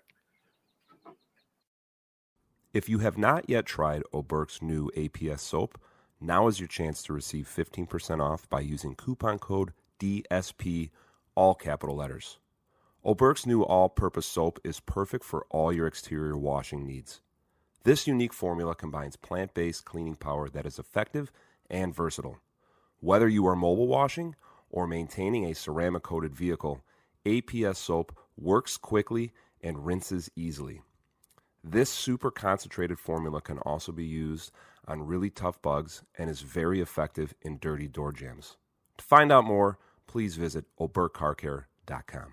S4: If you have not yet tried Oberk's new A P S soap, now is your chance to receive fifteen percent off by using coupon code D S P, all capital letters. Oberk's new all-purpose soap is perfect for all your exterior washing needs. This unique formula combines plant-based cleaning power that is effective and versatile. Whether you are mobile washing or maintaining a ceramic-coated vehicle, A P S soap works quickly and rinses easily. This super concentrated formula can also be used on really tough bugs and is very effective in dirty door jams. To find out more, please visit oberk car care dot com.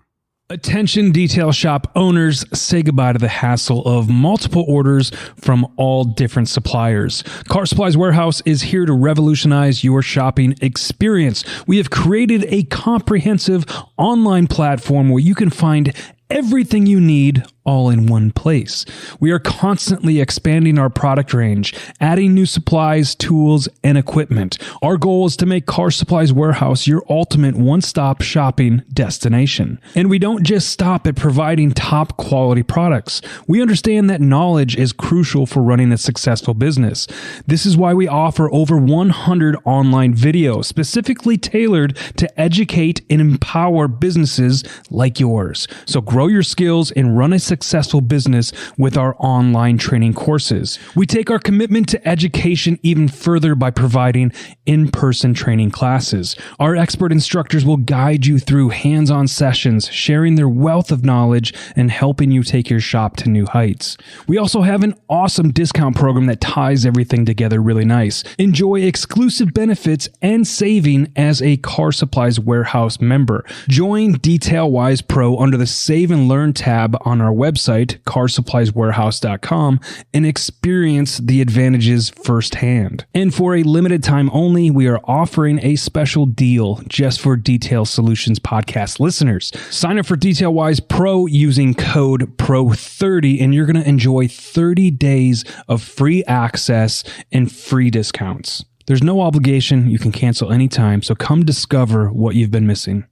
S5: Attention detail shop owners, say goodbye to the hassle of multiple orders from all different suppliers. Car Supplies Warehouse is here to revolutionize your shopping experience. We have created a comprehensive online platform where you can find everything you need all in one place. We are constantly expanding our product range, adding new supplies, tools, and equipment. Our goal is to make Car Supplies Warehouse your ultimate one-stop shopping destination. And we don't just stop at providing top quality products. We understand that knowledge is crucial for running a successful business. This is why we offer over one hundred online videos specifically tailored to educate and empower businesses like yours. So grow your skills and run a successful business with our online training courses. We take our commitment to education even further by providing in-person training classes. Our expert instructors will guide you through hands-on sessions, sharing their wealth of knowledge and helping you take your shop to new heights. We also have an awesome discount program that ties everything together really nice. Enjoy exclusive benefits and saving as a Car Supplies Warehouse member. Join DetailWise Pro under the Save and Learn tab on our website, car supplies warehouse dot com, and experience the advantages firsthand. And for a limited time only, we are offering a special deal just for Detail Solutions podcast listeners. Sign up for DetailWise Pro using code P R O thirty, and you're going to enjoy thirty days of free access and free discounts. There's no obligation. You can cancel anytime, so come discover what you've been missing.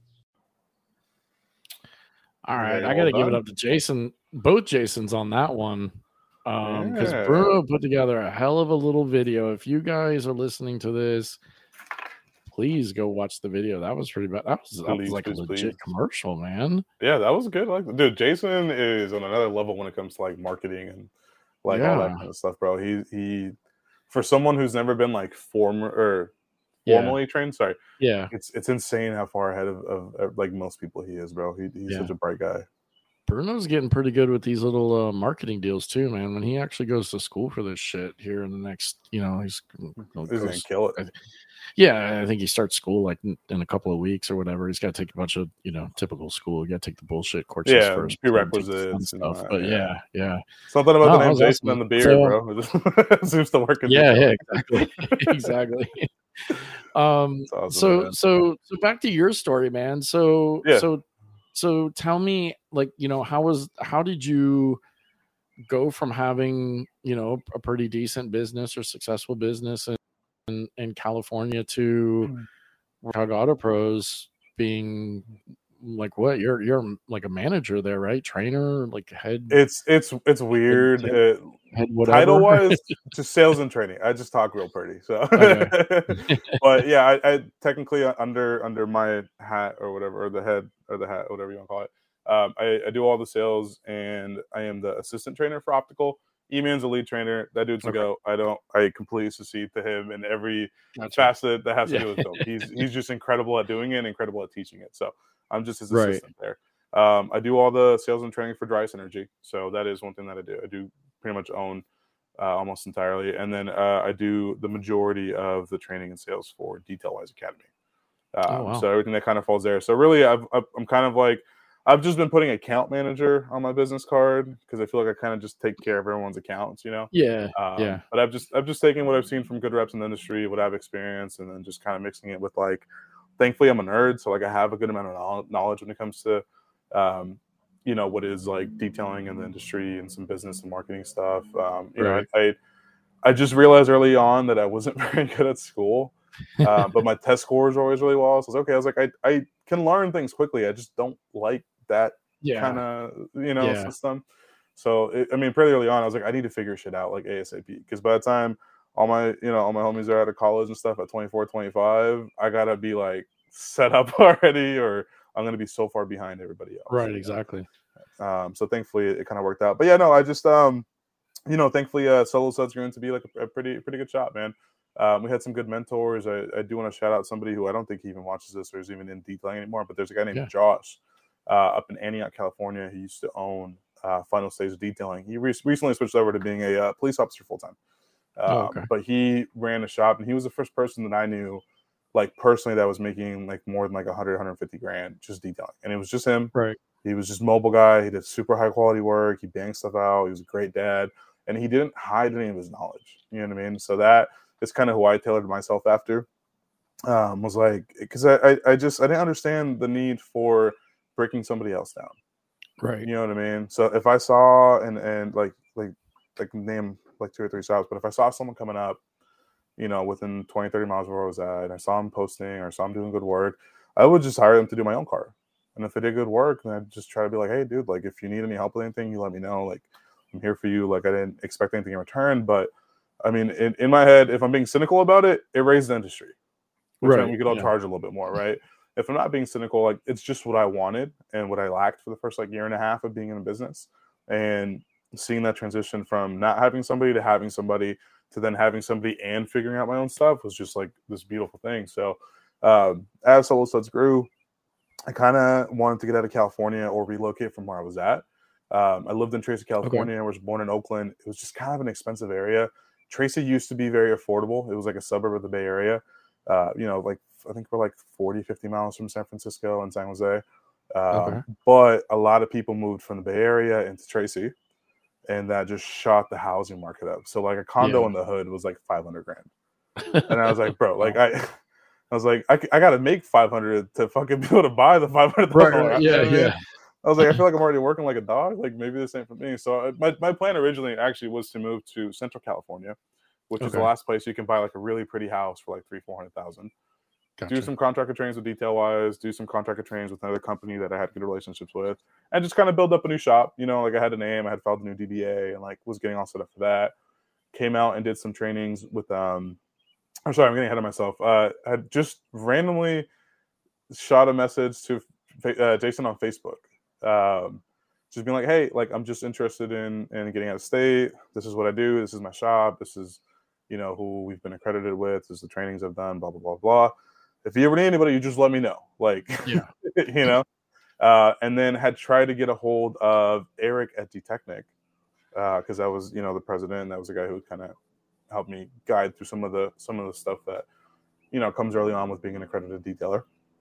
S1: All right, I got to give it up to Jason. Both Jasons on that one, because um,
S3: yeah.
S1: Bruno put together a hell of a little video. If you guys are listening to this, please go watch the video. That was pretty bad. That was, that
S3: please,
S1: was like
S3: please,
S1: a legit
S3: please.
S1: commercial, man.
S3: Yeah, that was good. Like, dude, Jason is on another level when it comes to like marketing and like
S1: Yeah.
S3: all that kind of stuff, bro. He he, for someone who's never been like former or
S1: Yeah.
S3: formally trained, sorry,
S1: Yeah,
S3: it's it's insane how far ahead of, of, of like most people he is, bro. He, he's
S1: Yeah.
S3: such a bright guy.
S1: Bruno's getting pretty good with these little uh, marketing deals too, man. When he actually goes to school for this shit here in the next, you know, he's,
S3: He's
S1: goes,
S3: gonna kill it.
S1: yeah, I think he starts school like in, in a couple of weeks or whatever. He's got to take a bunch of, you know, typical school. You got to take the bullshit courses
S3: Yeah,
S1: first,
S3: prerequisites
S1: and
S3: and all
S1: stuff.
S3: that,
S1: But
S3: yeah.
S1: yeah, yeah,
S3: Something about
S1: No,
S3: the
S1: that
S3: name
S1: was
S3: Jason
S1: awesome.
S3: and the beard,
S1: So-
S3: bro. It just seems to work. in
S1: yeah,
S3: detail.
S1: yeah, exactly, exactly. Um,
S3: That's awesome,
S1: so,
S3: man.
S1: so, so back to your story, man. So,
S3: Yeah.
S1: so, so, tell me, like, you know, how was, how did you go from having, you know, a pretty decent business or successful business in in, in California to Chicago Auto Pros being like what you're you're like a manager there, right? Trainer, like head
S3: It's it's it's weird.
S1: Head-
S3: Uh,
S1: head whatever.
S3: title wise, just sales and training. I just talk real pretty. So,
S1: Okay.
S3: but yeah, I, I technically under under my hat or whatever, or the head or the hat, whatever you want to call it. Um, I, I do all the sales, and I am the assistant trainer for optical. E-Man's a lead trainer. That dude's
S1: Okay.
S3: a go. I don't. I completely succeed to him in every
S1: Gotcha.
S3: facet that has to
S1: Yeah.
S3: do with film. He's he's just incredible at doing it, and incredible at teaching it. So I'm just his
S1: Right.
S3: assistant there. Um, I do all the sales and training for Dry Synergy. So that is one thing that I do. I do pretty much own uh, almost entirely, and then uh, I do the majority of the training and sales for DetailWise Academy. Um,
S1: Oh, wow.
S3: So everything that kind of falls there. So really, I've, I've, I'm kind of like I've just been putting account manager on my business card because I feel like I kind of just take care of everyone's accounts, you know.
S1: Yeah,
S3: Um,
S1: yeah.
S3: But I've just I've just taken what I've seen from good reps in the industry, what I've experienced, and then just kind of mixing it with like. Thankfully, I'm a nerd, so like I have a good amount of knowl- knowledge when it comes to, um, you know, what is like detailing in the industry and some business and marketing stuff. Um, you
S1: Right.
S3: know, I, I I just realized early on that I wasn't very good at school, uh, but my test scores were always really well. So I was okay. I was like, I I can learn things quickly. I just don't like that
S1: Yeah.
S3: kind of you know
S1: Yeah.
S3: system. So it, I mean, pretty early on, I was like, I need to figure shit out like ASAP because by the time all my you know all my homies are out of college and stuff at twenty-four, twenty-five, I gotta be like set up already, or I'm gonna be so far behind everybody else.
S1: Right,
S3: you know?
S1: exactly.
S3: Um, so thankfully, it, it kind of worked out. But yeah, no, I just um, you know, thankfully, uh, Solo Sud's going to be like a, a pretty pretty good shop, man. Um, we had some good mentors. I, I do want to shout out somebody who I don't think he even watches this or is even in detailing anymore. But there's a guy named
S1: Yeah.
S3: Josh uh, up in Antioch, California. He used to own uh, Final Stage Detailing. He re- recently switched over to being a uh, police officer full time. Um,
S1: Oh, okay.
S3: But he ran a shop, and he was the first person that I knew, like personally, that was making like more than like one hundred, one hundred fifty grand just detailing, and it was just him.
S1: Right.
S3: He was just a mobile guy. He did super high quality work. He banged stuff out. He was a great dad. And he didn't hide any of his knowledge. You know what I mean? So that is kind of who I tailored myself after. Um, was like, because I, I, I just, I didn't understand the need for breaking somebody else down.
S1: Right.
S3: You know what I mean? So if I saw, and, and like, like, like name like two or three shops, but if I saw someone coming up, you know, within twenty, thirty miles of where I was at, and I saw him posting or saw him doing good work, I would just hire them to do my own car. And if they did good work, then I'd just try to be like, hey, dude, like, if you need any help with anything, you let me know. Like, I'm here for you. Like, I didn't expect anything in return. But, I mean, in, in my head, if I'm being cynical about it, it raised the industry. Which
S1: Right.
S3: then we could all
S1: Yeah.
S3: charge a little bit more, right? If I'm not being cynical, like, it's just what I wanted and what I lacked for the first, like, year and a half of being in a business. And seeing that transition from not having somebody to having somebody to then having somebody and figuring out my own stuff was just, like, this beautiful thing. So, um, as Solo Studs grew, I kind of wanted to get out of California or relocate from where I was at. Um, I lived in Tracy, California.
S1: Okay.
S3: I was born in Oakland. It was just kind of an expensive area. Tracy used to be very affordable. It was like a suburb of the Bay Area. Uh, you know, like I think we're like forty, fifty miles from San Francisco and San Jose. Um,
S1: Okay.
S3: But a lot of people moved from the Bay Area into Tracy, and that just shot the housing market up. So like a condo
S1: Yeah.
S3: in the hood was like five hundred grand. And I was like, bro, like I... I was like, I, I got to make five hundred to fucking be able to buy the five hundred.
S1: Right, right. Yeah, yeah.
S3: I was like, I feel like I'm already working like a dog. Like maybe this ain't for me. So I, my, my plan originally actually was to move to Central California, which is the
S1: Okay.
S3: last place you can buy like a really pretty house for like three, four hundred thousand.
S1: Gotcha.
S3: Do some contractor trainings with Detail Wise, do some contractor trainings with another company that I had good relationships with, and just kind of build up a new shop. You know, like I had a name, I had filed a new D B A, and like was getting all set up for that. Came out and did some trainings with um. I'm sorry, I'm getting ahead of myself. Uh, I had just randomly shot a message to uh, Jason on Facebook, um, just being like, "Hey, like I'm just interested in in getting out of state. This is what I do. This is my shop. This is, you know, who we've been accredited with. This is the trainings I've done. Blah blah blah blah. If you ever need anybody, you just let me know. Like,
S1: Yeah.
S3: you know." Uh, and then had tried to get a hold of Eric at D-Technic because uh, I was, you know, the president. And that was the guy who kind of helped me guide through some of the some of the stuff that, you know, comes early on with being an accredited detailer.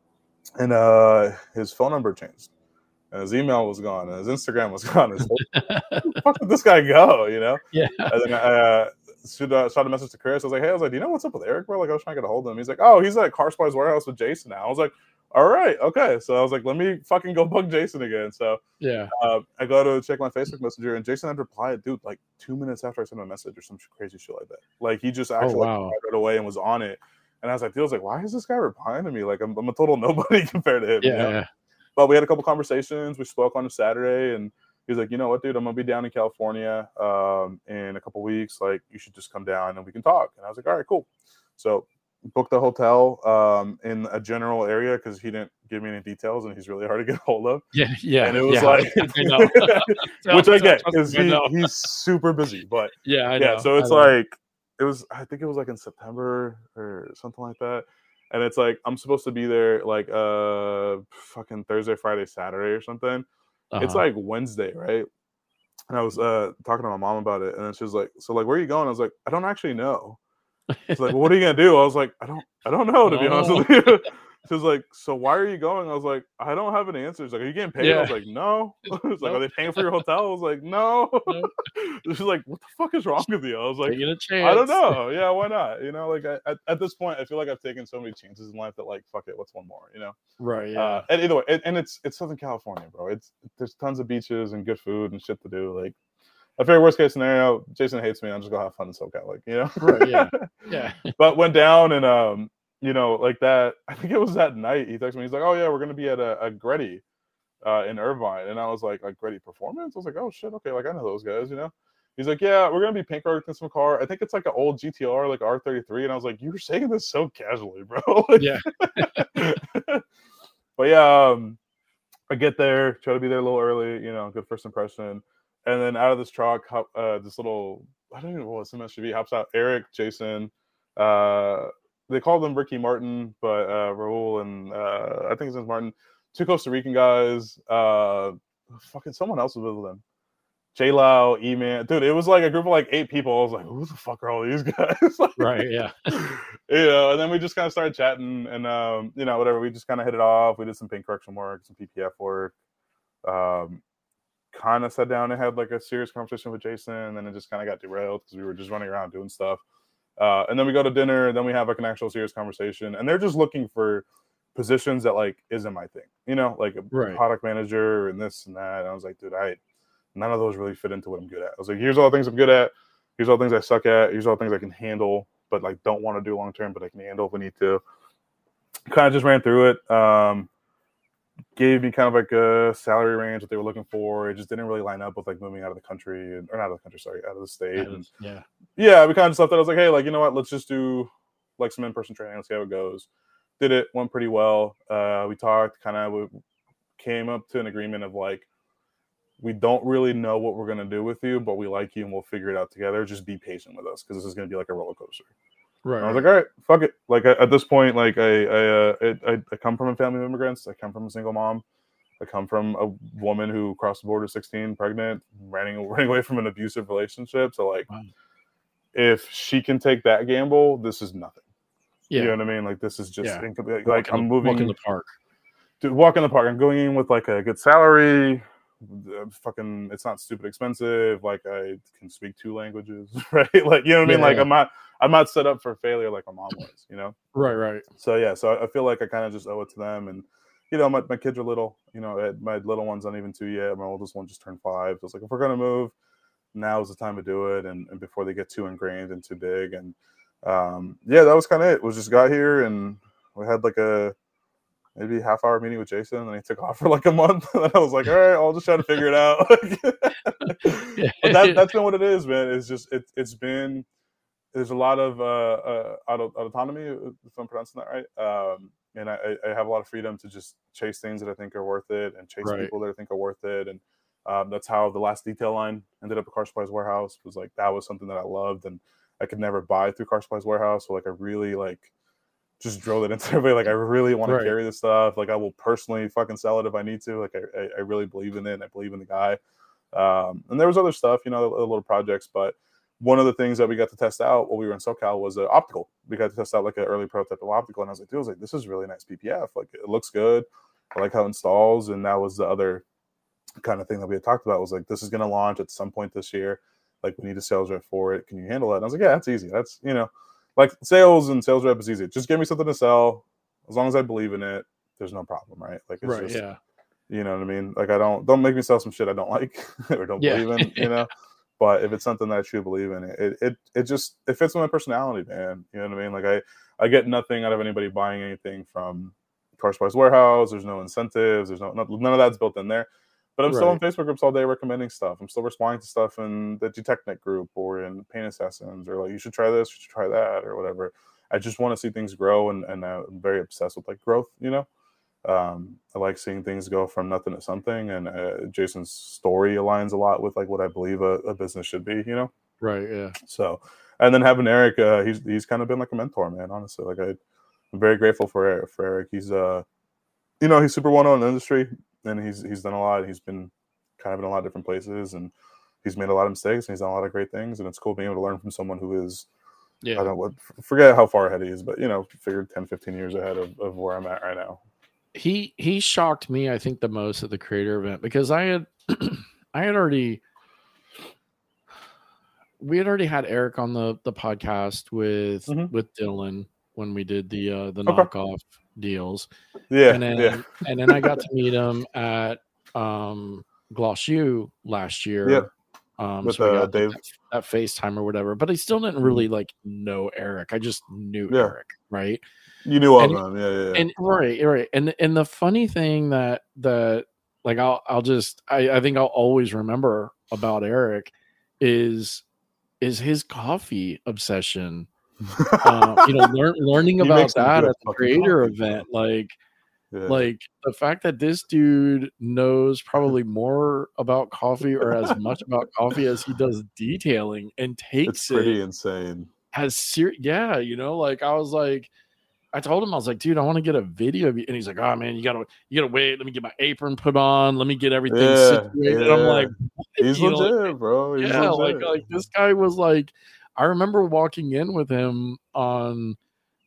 S3: And uh, his phone number changed, and his email was gone, and his Instagram was gone. His whole, where the fuck did this guy go? You know?
S1: Yeah.
S3: And then I uh, shot a message to Chris. I was like, hey, I was like, do you know what's up with Eric, bro? Like, I was trying to get a hold of him. He's like, oh, he's at Car Supplies Warehouse with Jason now. I was like, all right, okay. So I was like, let me fucking go bug Jason again. So
S1: Yeah.
S3: uh, I go to check my Facebook Messenger, and Jason had replied, dude, like two minutes after I sent him a message or some crazy shit like that. Like he just actually
S1: Oh, wow.
S3: like, right away and was on it. And I was like, dude, I was like, why is this guy replying to me? Like I'm, I'm a total nobody compared to him.
S1: Yeah.
S3: You know?
S1: Yeah.
S3: But we had a couple conversations. We spoke on a Saturday, and he was like, you know what, dude, I'm gonna be down in California um, in a couple weeks. Like you should just come down and we can talk. And I was like, all right, cool. So booked the hotel um, in a general area because he didn't give me any details, and he's really hard to get a hold of.
S1: Yeah. Yeah.
S3: And it was
S1: yeah.
S3: like,
S1: I know.
S3: which I get
S1: Trust
S3: because
S1: me, I
S3: he,
S1: know.
S3: he's super busy. But
S1: Yeah. I
S3: yeah,
S1: know.
S3: so it's
S1: I know.
S3: like it was. I think it was like in September or something like that. And it's like I'm supposed to be there like uh fucking Thursday, Friday, Saturday or something.
S1: Uh-huh.
S3: It's like Wednesday, right? And I was uh talking to my mom about it, and then she was like, "So like, where are you going?" I was like, "I don't actually know." She's like, well, "What are you gonna do?" I was like, "I don't, I don't know, to be honest with you." She was like, "So why are you going?" I was like, "I don't have an answer." She's like, "Are you getting paid?"
S1: Yeah.
S3: I was like, "No." It's like,
S1: Nope.
S3: "Are they paying for your hotel?" I was like, "No."
S1: Nope.
S3: She's like, "What the fuck is wrong with you?" I was like,
S1: Taking a chance.
S3: I don't know. Yeah, why not? You know, like I, at, at this point, I feel like I've taken so many chances in life that like, fuck it, what's one more? You know.
S1: Right. Yeah.
S3: Uh, and either way, and, and it's it's Southern California, bro. It's there's tons of beaches and good food and shit to do. Like, I figure worst case scenario, Jason hates me. I'm just gonna have fun in SoCal, like you know.
S1: Right. Yeah. Yeah.
S3: But went down and um, you know, like that. I think it was that night. He texted me. He's like, "Oh yeah, we're gonna be at a, a Gretty uh, in Irvine," and I was like, "Like Gretty Performance?" I was like, "Oh shit, okay, like I know those guys, you know." He's like, "Yeah, we're gonna be paint correcting some car. I think it's like an old G T R, like R thirty-three." And I was like, "You're saying this so casually, bro." Like,
S1: Yeah.
S3: but yeah, um, I get there, try to be there a little early, you know, good first impression, and then out of this truck, hop, uh, this little I don't even know what some S U V hops out. Eric, Jason, uh, they call them Ricky Martin, but uh, Raul and uh, I think his name's Martin, two Costa Rican guys. Uh, fucking someone else was with them. J Lau, E-Man, dude, it was like a group of like eight people. I was like, who the fuck are all these guys? Like,
S1: Right. Yeah.
S3: you know, and then we just kind of started chatting and, um, you know, whatever. We just kind of hit it off. We did some paint correction work, some P P F work. Um, kind of sat down and had like a serious conversation with Jason, and then it just kind of got derailed because we were just running around doing stuff. Uh, and then we go to dinner, and then we have like an actual serious conversation, and they're just looking for positions that like isn't my thing, you know, like a
S1: Right.
S3: product manager and this and that. And I was like, dude, I none of those really fit into what I'm good at. I was like, here's all the things I'm good at. Here's all the things I suck at. Here's all the things I can handle, but like don't want to do long term, but I can handle if we need to. Kind of just ran through it. Um, gave me kind of like a salary range that they were looking for. It just didn't really line up with like moving out of the country, and, or not out of the country, sorry, out of the state.
S1: Yeah.
S3: And,
S1: yeah.
S3: yeah, we kind of just left that. I was like, hey, like, you know what? Let's just do like some in-person training. Let's see how it goes. Did it, went pretty well. Uh, we talked, kind of came up to an agreement of like, we don't really know what we're going to do with you, but we like you and we'll figure it out together. Just be patient with us because this is going to be like a roller coaster.
S1: Right.
S3: And I was like, all right, fuck it. Like at this point, like I I, uh, I I come from a family of immigrants. I come from a single mom. I come from a woman who crossed the border sixteen, pregnant, running running away from an abusive relationship. So like,
S1: wow.
S3: if she can take that gamble, this is nothing.
S1: Yeah.
S3: You know what I mean? Like this is just
S1: Yeah.
S3: like, like I'm
S1: the,
S3: moving
S1: walk in the park.
S3: Dude, walk in the park. I'm going in with like a good salary. Uh, fucking, it's not stupid expensive. Like I can speak two languages, right? Like you know what I mean?
S1: Yeah.
S3: Like I'm not, I'm not set up for failure like my mom was. You know?
S1: Right. Right.
S3: So yeah, so I feel like I kind of just owe it to them. And you know, my my kids are little. You know, my little one's not even two yet. My oldest one just turned five. So it's like if we're gonna move, now is the time to do it, and, and before they get too ingrained and too big. And um, yeah, that was kind of it. We just got here and we had like a maybe half hour meeting with Jason, and he took off for like a month. And I was like, all right, I'll just try to figure it out. But that, that's been what it is, man. It's just it, it's been there's a lot of uh, uh, auto, autonomy, if I'm pronouncing that right. Um, and I, I have a lot of freedom to just chase things that I think are worth it, and chase
S1: Right.
S3: people that I think are worth it. And um, that's how the last detail line ended up at Car Supplies Warehouse. Was like that was something that I loved, and I could never buy through Car Supplies Warehouse. So like I really like just drilled it into everybody. Like I really want
S1: Right.
S3: to carry this stuff. Like I will personally fucking sell it if I need to. Like I, I, I really believe in it. And I believe in the guy. Um, and there was other stuff, you know, little projects. But one of the things that we got to test out while we were in SoCal was an optical. We got to test out like an early prototype of optical, and I was like, dude, I was like, this is really nice P P F. Like it looks good. I like how it installs. And that was the other kind of thing that we had talked about was like, this is going to launch at some point this year. Like we need a sales rep for it. Can you handle that? And I was like, yeah, that's easy. That's, you know, like sales and sales rep is easy. Just give me something to sell. As long as I believe in it, there's no problem, right? Like, it's
S1: Right.
S3: just,
S1: Yeah.
S3: you know what I mean? Like I don't, don't make me sell some shit I don't like or don't
S1: Yeah.
S3: believe in, you know? But if it's something that I truly believe in, it, it, it just, it fits with my personality, man. You know what I mean? Like I, I get nothing out of anybody buying anything from Car Supplies Warehouse. There's no incentives. There's no, none of that's built in there. But I'm still in
S1: Right.
S3: Facebook groups all day recommending stuff. I'm still responding to stuff in the Detectnet group or in Paint Assassins, or like, you should try this, you should try that, or whatever. I just want to see things grow, and, and I'm very obsessed with like growth, you know? Um, I like seeing things go from nothing to something, and uh, Jason's story aligns a lot with like what I believe a, a business should be, you know?
S1: Right. Yeah.
S3: So, and then having Eric, uh, he's he's kind of been like a mentor, man, honestly. Like I, I'm very grateful for Eric. For Eric. He's, uh, you know, he's super well-known in the industry, and he's he's done a lot. He's been kind of in a lot of different places, and he's made a lot of mistakes, and he's done a lot of great things, and it's cool being able to learn from someone who is,
S1: Yeah.
S3: I don't know what, forget how far ahead he is, but, you know, figured ten, fifteen years ahead of, of where I'm at right now.
S1: He he shocked me, I think, the most at the creator event, because I had I had already we had already had Eric on the the podcast with
S3: Mhm.
S1: with Dylan when we did the uh, the
S3: Okay.
S1: knockoff deals.
S3: Yeah,
S1: And then
S3: yeah.
S1: and then I got to meet him at um Gloss U last year.
S3: Yep.
S1: Um
S3: With,
S1: so we
S3: uh,
S1: got
S3: Dave.
S1: that, that FaceTime or whatever. But I still didn't really like know Eric. I just knew
S3: Yeah.
S1: Eric, right?
S3: You knew of
S1: And-
S3: him. Yeah, yeah, yeah.
S1: And right, right. And and the funny thing that that like I'll I'll just I, I think I'll always remember about Eric is is his coffee obsession. Uh, you know, learn, learning
S3: He
S1: about
S3: makes some
S1: that
S3: good
S1: at the
S3: fucking
S1: creator
S3: coffee,
S1: event, like
S3: yeah.
S1: like the fact that this dude knows probably more about coffee or as much about coffee as he does detailing, and
S3: it's
S1: takes
S3: pretty
S1: it
S3: insane.
S1: as serious. Yeah, you know, like I was like, I told him, I was like, dude, I want to get a video of you. And he's like, oh man, you gotta you gotta wait. Let me get my apron put on. Let me get everything
S3: Yeah,
S1: situated. I'm
S3: yeah.
S1: like, what?
S3: He's
S1: You know, like,
S3: legit, bro. He's
S1: yeah, like
S3: legit.
S1: like this guy was like, I remember walking in with him on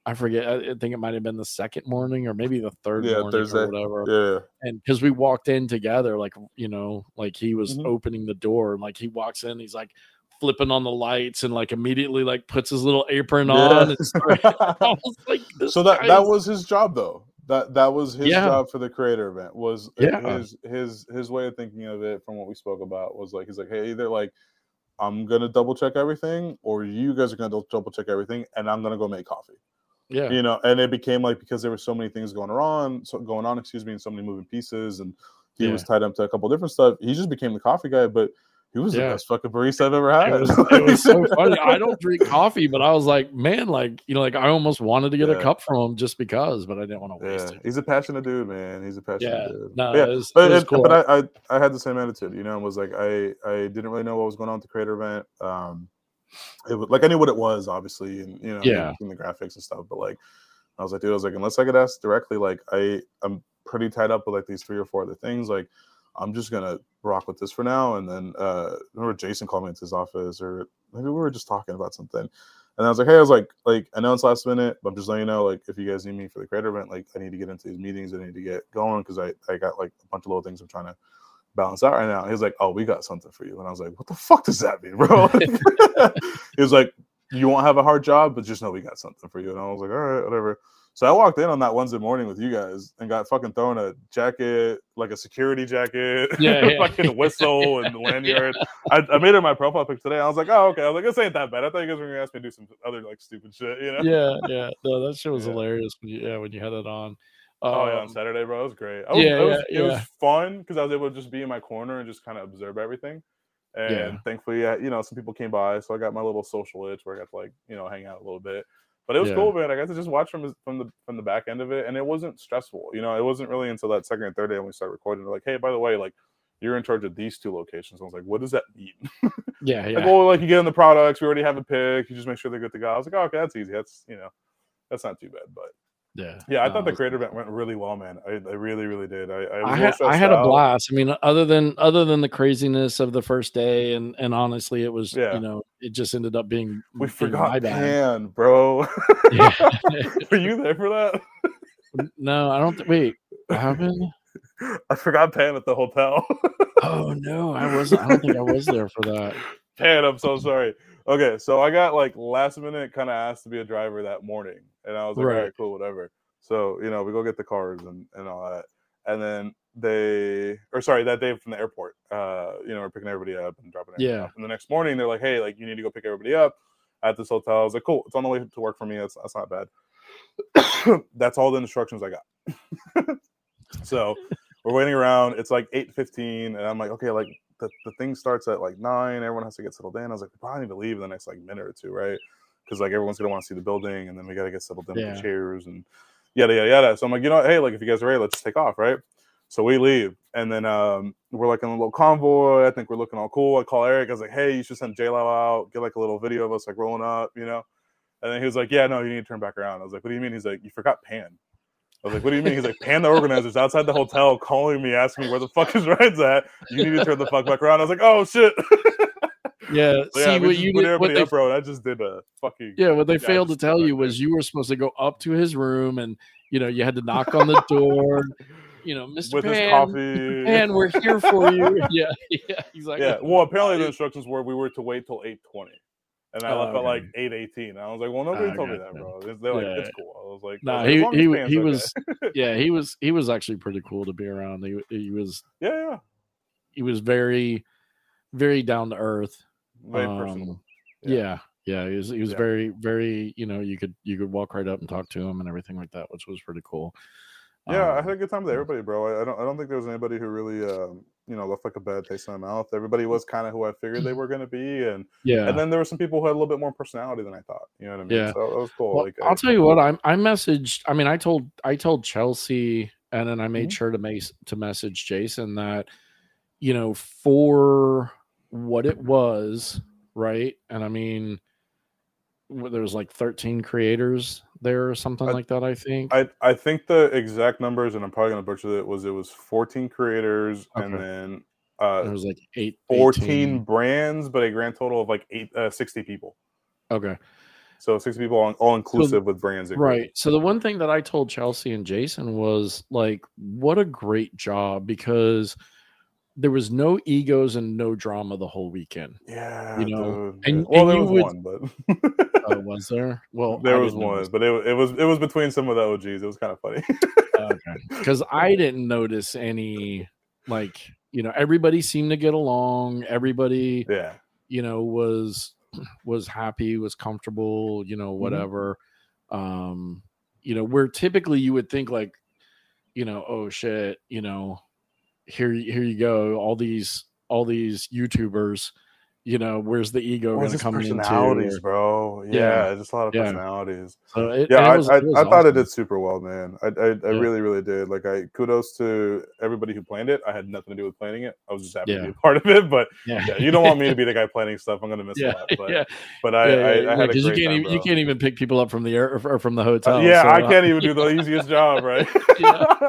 S1: I forget. I think it might have been the second morning or maybe the third
S3: Yeah,
S1: morning
S3: Thursday.
S1: or whatever.
S3: Yeah.
S1: And because we walked in together, like, you know, like he was
S3: Mhm.
S1: opening the door and like he walks in, he's like flipping on the lights and like immediately like puts his little apron on. And I was like, this
S3: so that
S1: guy
S3: that
S1: is-
S3: was his job though. That that was his
S1: Yeah.
S3: job for the creator event. Was
S1: Yeah.
S3: his his his way of thinking of it from what we spoke about was like he's like, hey, either like I'm gonna double check everything, or you guys are gonna double check everything, and I'm gonna go make coffee.
S1: yeah.
S3: You know, and it became like because there were so many things going on, so going on, excuse me, and so many moving pieces, and he
S1: Yeah.
S3: was tied up to a couple different stuff. He just became the coffee guy, but he was
S1: Yeah.
S3: the best fucking barista I've ever had.
S1: It was, it was so funny. I don't drink coffee, but I was like, man, like, you know, like I almost wanted to get
S3: Yeah.
S1: a cup from him just because, but I didn't want to waste
S3: Yeah,
S1: it.
S3: he's a passionate dude, man. He's a passionate
S1: Yeah.
S3: dude.
S1: No,
S3: yeah,
S1: it was,
S3: but,
S1: it was
S3: it-
S1: cool.
S3: but I, I I had the same attitude, you know. It was like I I didn't really know what was going on with the creator event. Um, it was like I knew what it was, obviously, and you know,
S1: Yeah.
S3: in the graphics and stuff. But like, I was like, dude, I was like, unless I get asked directly, like I I'm pretty tied up with like these three or four other things. Like, I'm just gonna rock with this for now. And then uh, remember Jason called me into his office, or maybe we were just talking about something. And I was like, hey, I was like, like I know it's last minute, but I'm just letting you know, like, if you guys need me for the creator event, like, I need to get into these meetings. I need to get going because I, I got like a bunch of little things I'm trying to balance out right now. He was like, oh, we got something for you. And I was like, what the fuck does that mean, bro? He was like, you won't have a hard job, but just know we got something for you. And I was like, all right, whatever. So I walked in on that Wednesday morning with you guys and got fucking thrown a jacket, like a security jacket,
S1: Yeah, yeah.
S3: fucking whistle and lanyard. I, I made it my profile pic today. I was like, oh, okay. I was like, this ain't that bad. I thought you guys were gonna ask me to do some other like stupid shit, you know?
S1: Yeah, yeah. No, that shit was
S3: Yeah.
S1: hilarious when you yeah, when you had it on.
S3: Oh yeah, on
S1: Um,
S3: Saturday, bro. It was great. I was,
S1: yeah,
S3: it was,
S1: yeah,
S3: it was
S1: yeah.
S3: fun because I was able to just be in my corner and just kind of observe everything. And
S1: Yeah.
S3: thankfully, I, you know, some people came by, so I got my little social itch where I got to like, you know, hang out a little bit. But it was
S1: Yeah.
S3: cool, man. I got to just watch from from the from the back end of it, and it wasn't stressful. You know, it wasn't really until that second and third day when we started recording. They're like, hey, by the way, like you're in charge of these two locations. I was like, what does that mean?
S1: Yeah, yeah.
S3: Like, well, like you get in the products, we already have a pick. You just make sure they're good to go. I was like, oh, okay, that's easy. That's you know, that's not too bad. But
S1: yeah.
S3: yeah, I
S1: No,
S3: thought
S1: it
S3: the
S1: was-
S3: creator event went really well, man. I, I really, really did. I, I, was
S1: I
S3: a little
S1: had I
S3: stressed
S1: had a
S3: out.
S1: blast. I mean, other than other than the craziness of the first day, and and honestly, it was
S3: Yeah.
S1: you know it just ended up being
S3: We
S1: being
S3: forgot
S1: my bad.
S3: Pan, bro.
S1: Yeah.
S3: Were you there for that?
S1: No, I don't. Th- wait, what happened?
S3: I forgot Pan at the hotel.
S1: Oh no, I wasn't. I don't think I was there for that.
S3: Pan, I'm so sorry. Okay, so I got like last minute kind of asked to be a driver that morning, and I was like,
S1: Right.
S3: all right, cool, whatever. So you know, we go get the cars and and all that, and then they, or sorry, that day from the airport, uh, you know, we're picking everybody up and dropping everything
S1: Yeah.
S3: off. And the next morning, they're like, hey, like you need to go pick everybody up at this hotel. I was like, cool, it's on the way to work for me. That's that's not bad. That's all the instructions I got. So we're waiting around. It's like eight fifteen, and I'm like, okay, like the, the thing starts at like nine. Everyone has to get settled in. I was like, we probably need to leave in the next like minute or two, right? Because like everyone's gonna want to see the building, and then we gotta get settled in with
S1: Yeah.
S3: the chairs and yada yada yada. So I'm like, you know, what? Hey, like if you guys are ready, let's just take off, right? So we leave, and then um, we're like in a little convoy. I think we're looking all cool. I call Eric. I was like, hey, you should send J Lo out, get like a little video of us like rolling up, you know? And then he was like, yeah, no, you need to turn back around. I was like, what do you mean? He's like, you forgot Pan. I was like, what do you mean? He's like, Pan, the organizer's outside the hotel calling me, asking me where the fuck his ride's at. You need to turn the fuck back around. I was like, oh shit.
S1: Yeah.
S3: So,
S1: See
S3: yeah, we
S1: what
S3: just
S1: you
S3: put
S1: did. What
S3: everybody
S1: they,
S3: up, bro. And I just did a fucking
S1: yeah, what they
S3: yeah, I
S1: failed to
S3: just stood
S1: tell
S3: back
S1: you was
S3: there.
S1: you were supposed to go up to his room, and you know you had to knock on the door. You know, Mister
S3: with his
S1: Pan,
S3: coffee.
S1: Pan, we're here for you. Yeah, yeah. He's like,
S3: Yeah. Well, apparently the instructions were we were to wait till eight twenty. And I
S1: Oh,
S3: left at
S1: okay.
S3: like eight eighteen. I was like, well, nobody
S1: Oh,
S3: told me
S1: gotcha.
S3: that, bro. They're like,
S1: Yeah.
S3: it's cool. I was like, I
S1: Nah,
S3: was like,
S1: he
S3: as long as
S1: he
S3: Pan's
S1: he
S3: okay.
S1: was yeah he was he was actually pretty cool to be around. He he was
S3: yeah, yeah.
S1: he was very very down to earth.
S3: Very
S1: Um,
S3: personal.
S1: Yeah. yeah, He was he was
S3: Yeah.
S1: very very you know you could you could walk right up and talk to him and everything like that, which was pretty cool.
S3: Yeah, I
S1: Um,
S3: had a good time with everybody, bro. I, I don't I don't think there was anybody who really um, you know, left like a bad taste in my mouth. Everybody was kind of who I figured they were gonna be, and
S1: yeah.
S3: and then there were some people who had a little bit more personality than I thought. You know what I mean?
S1: Yeah.
S3: So that was cool.
S1: Well,
S3: like
S1: I'll
S3: I,
S1: tell you what, I I messaged. I mean, I told I told Chelsea, and then I made
S3: Mhm.
S1: sure to make to message Jason that, you know, for what it was, right? And I mean, w- there was like thirteen creators there or something
S3: I-
S1: like that. I think.
S3: I I think the exact numbers, and I'm probably gonna butcher it, was it was fourteen creators and
S1: Okay.
S3: then
S1: there
S3: uh
S1: was like eight,
S3: fourteen
S1: eighteen.
S3: brands, but a grand total of like eight uh, sixty people.
S1: Okay.
S3: So sixty people all, all inclusive
S1: So,
S3: with brands.
S1: right. So the one thing that I told Chelsea and Jason was like, what a great job, because there was no egos and no drama the whole weekend.
S3: Yeah,
S1: You know,
S3: dude.
S1: and,
S3: well,
S1: and
S3: there
S1: you
S3: was
S1: would,
S3: one, but
S1: oh, was there? Well,
S3: there
S1: I
S3: was
S1: didn't
S3: one,
S1: notice.
S3: but it, it was it was between some of the O Gs. It was kind of funny.
S1: Okay, because I didn't notice any, like, you know, everybody seemed to get along. Everybody,
S3: Yeah.
S1: you know, was was happy, was comfortable, you know, whatever. Mm-hmm. Um, you know, where typically you would think like, you know, oh shit, you know, here here you go, all these all these YouTubers, you know, where's the ego
S3: Well,
S1: going to come into?
S3: Personalities, bro. Yeah,
S1: Yeah,
S3: just a lot of
S1: yeah.
S3: personalities.
S1: So it,
S3: yeah,
S1: and it
S3: I
S1: was,
S3: I,
S1: it was
S3: I thought it
S1: awesome.
S3: did super well, man. I I, I
S1: Yeah.
S3: really really did. Like, I kudos to everybody who planned it. I had nothing to do with planning it. I was just happy
S1: Yeah.
S3: to be a part of it. But
S1: Yeah,
S3: yeah, you don't want me to be the guy planning stuff. I'm gonna miss
S1: yeah,
S3: a lot. But
S1: yeah,
S3: but I
S1: yeah, yeah,
S3: I, I
S1: yeah,
S3: had a great
S1: you can't
S3: time,
S1: even,
S3: bro.
S1: you can't even pick people up from the air or from the hotel.
S3: Uh, yeah,
S1: so,
S3: I can't
S1: uh,
S3: even do the
S1: yeah.
S3: easiest job, right?
S1: Yeah.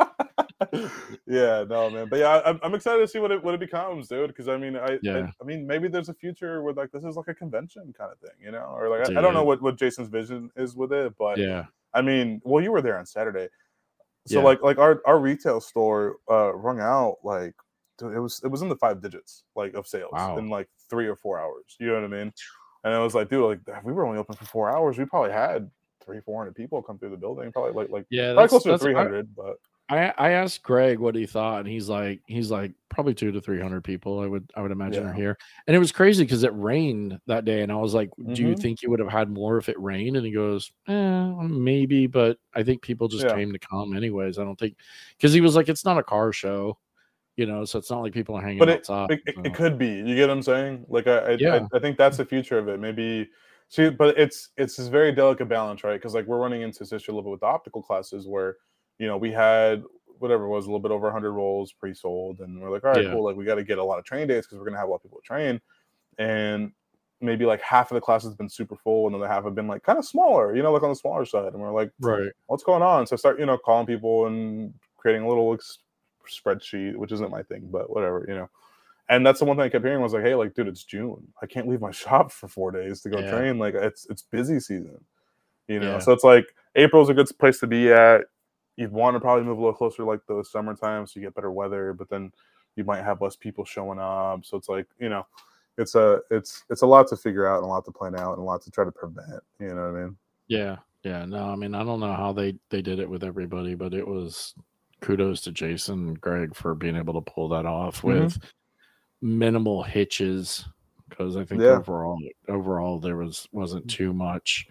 S3: yeah, no, man. But yeah, I'm, I'm excited to see what it what it becomes, dude. Because I mean, I,
S1: Yeah.
S3: I I mean, maybe there's a future where like this is like a convention kind of thing, you know, or like I, I don't know what, what Jason's vision is with it, but
S1: Yeah.
S3: I mean, well, you were there on Saturday, so
S1: Yeah.
S3: like like our, our retail store uh rung out like dude, it was it was in the five digits like of sales
S1: Wow.
S3: in like three or four hours. You know what I mean? And it was like, dude, like if we were only open for four hours, we probably had three four hundred people come through the building, probably like like
S1: Yeah,
S3: probably
S1: that's
S3: closer to
S1: that's
S3: three
S1: I,
S3: hundred, but.
S1: I I asked Greg what he thought, and he's like he's like probably two to three hundred people. I would I would imagine
S3: Yeah.
S1: are here, and it was crazy because it rained that day, and I was like, "Do you
S3: Mhm.
S1: think you would have had more if it rained?" And he goes, "Eh, maybe, but I think people just
S3: Yeah.
S1: came to come anyways. I don't think because he was like, it's not a car show, you know, so it's not like people are hanging
S3: But it,
S1: outside.
S3: it, it,
S1: so.
S3: it could be. You get what I'm saying? Like I I,
S1: Yeah.
S3: I I think that's the future of it. Maybe see, but it's it's this very delicate balance, right? Because like we're running into this issue a little bit with the optical classes where, you know, we had whatever it was a little bit over one hundred roles pre-sold, and we're like, all right,
S1: Yeah.
S3: cool. Like we got to get a lot of train days because we're gonna have a lot of people to train, and maybe like half of the class has been super full, and the other half have been like kind of smaller, you know, like on the smaller side, and we're like,
S1: Right.
S3: what's going on? So I start, you know, calling people and creating a little ex- spreadsheet, which isn't my thing, but whatever, you know. And that's the one thing I kept hearing was like, hey, like, dude, it's June. I can't leave my shop for four days to go
S1: Yeah.
S3: train. Like, it's it's busy season, you know.
S1: Yeah.
S3: So it's like April's a good place to be at. You'd want to probably move a little closer, like the summertime, so you get better weather. But then you might have less people showing up. So it's like, you know, it's a it's it's a lot to figure out and a lot to plan out and a lot to try to prevent. You know what I mean?
S1: Yeah. Yeah. No, I mean, I don't know how they they did it with everybody, but it was kudos to Jason and Greg for being able to pull that off
S3: Mm-hmm.
S1: with minimal hitches, because I think
S3: Yeah.
S1: overall overall there was wasn't too much.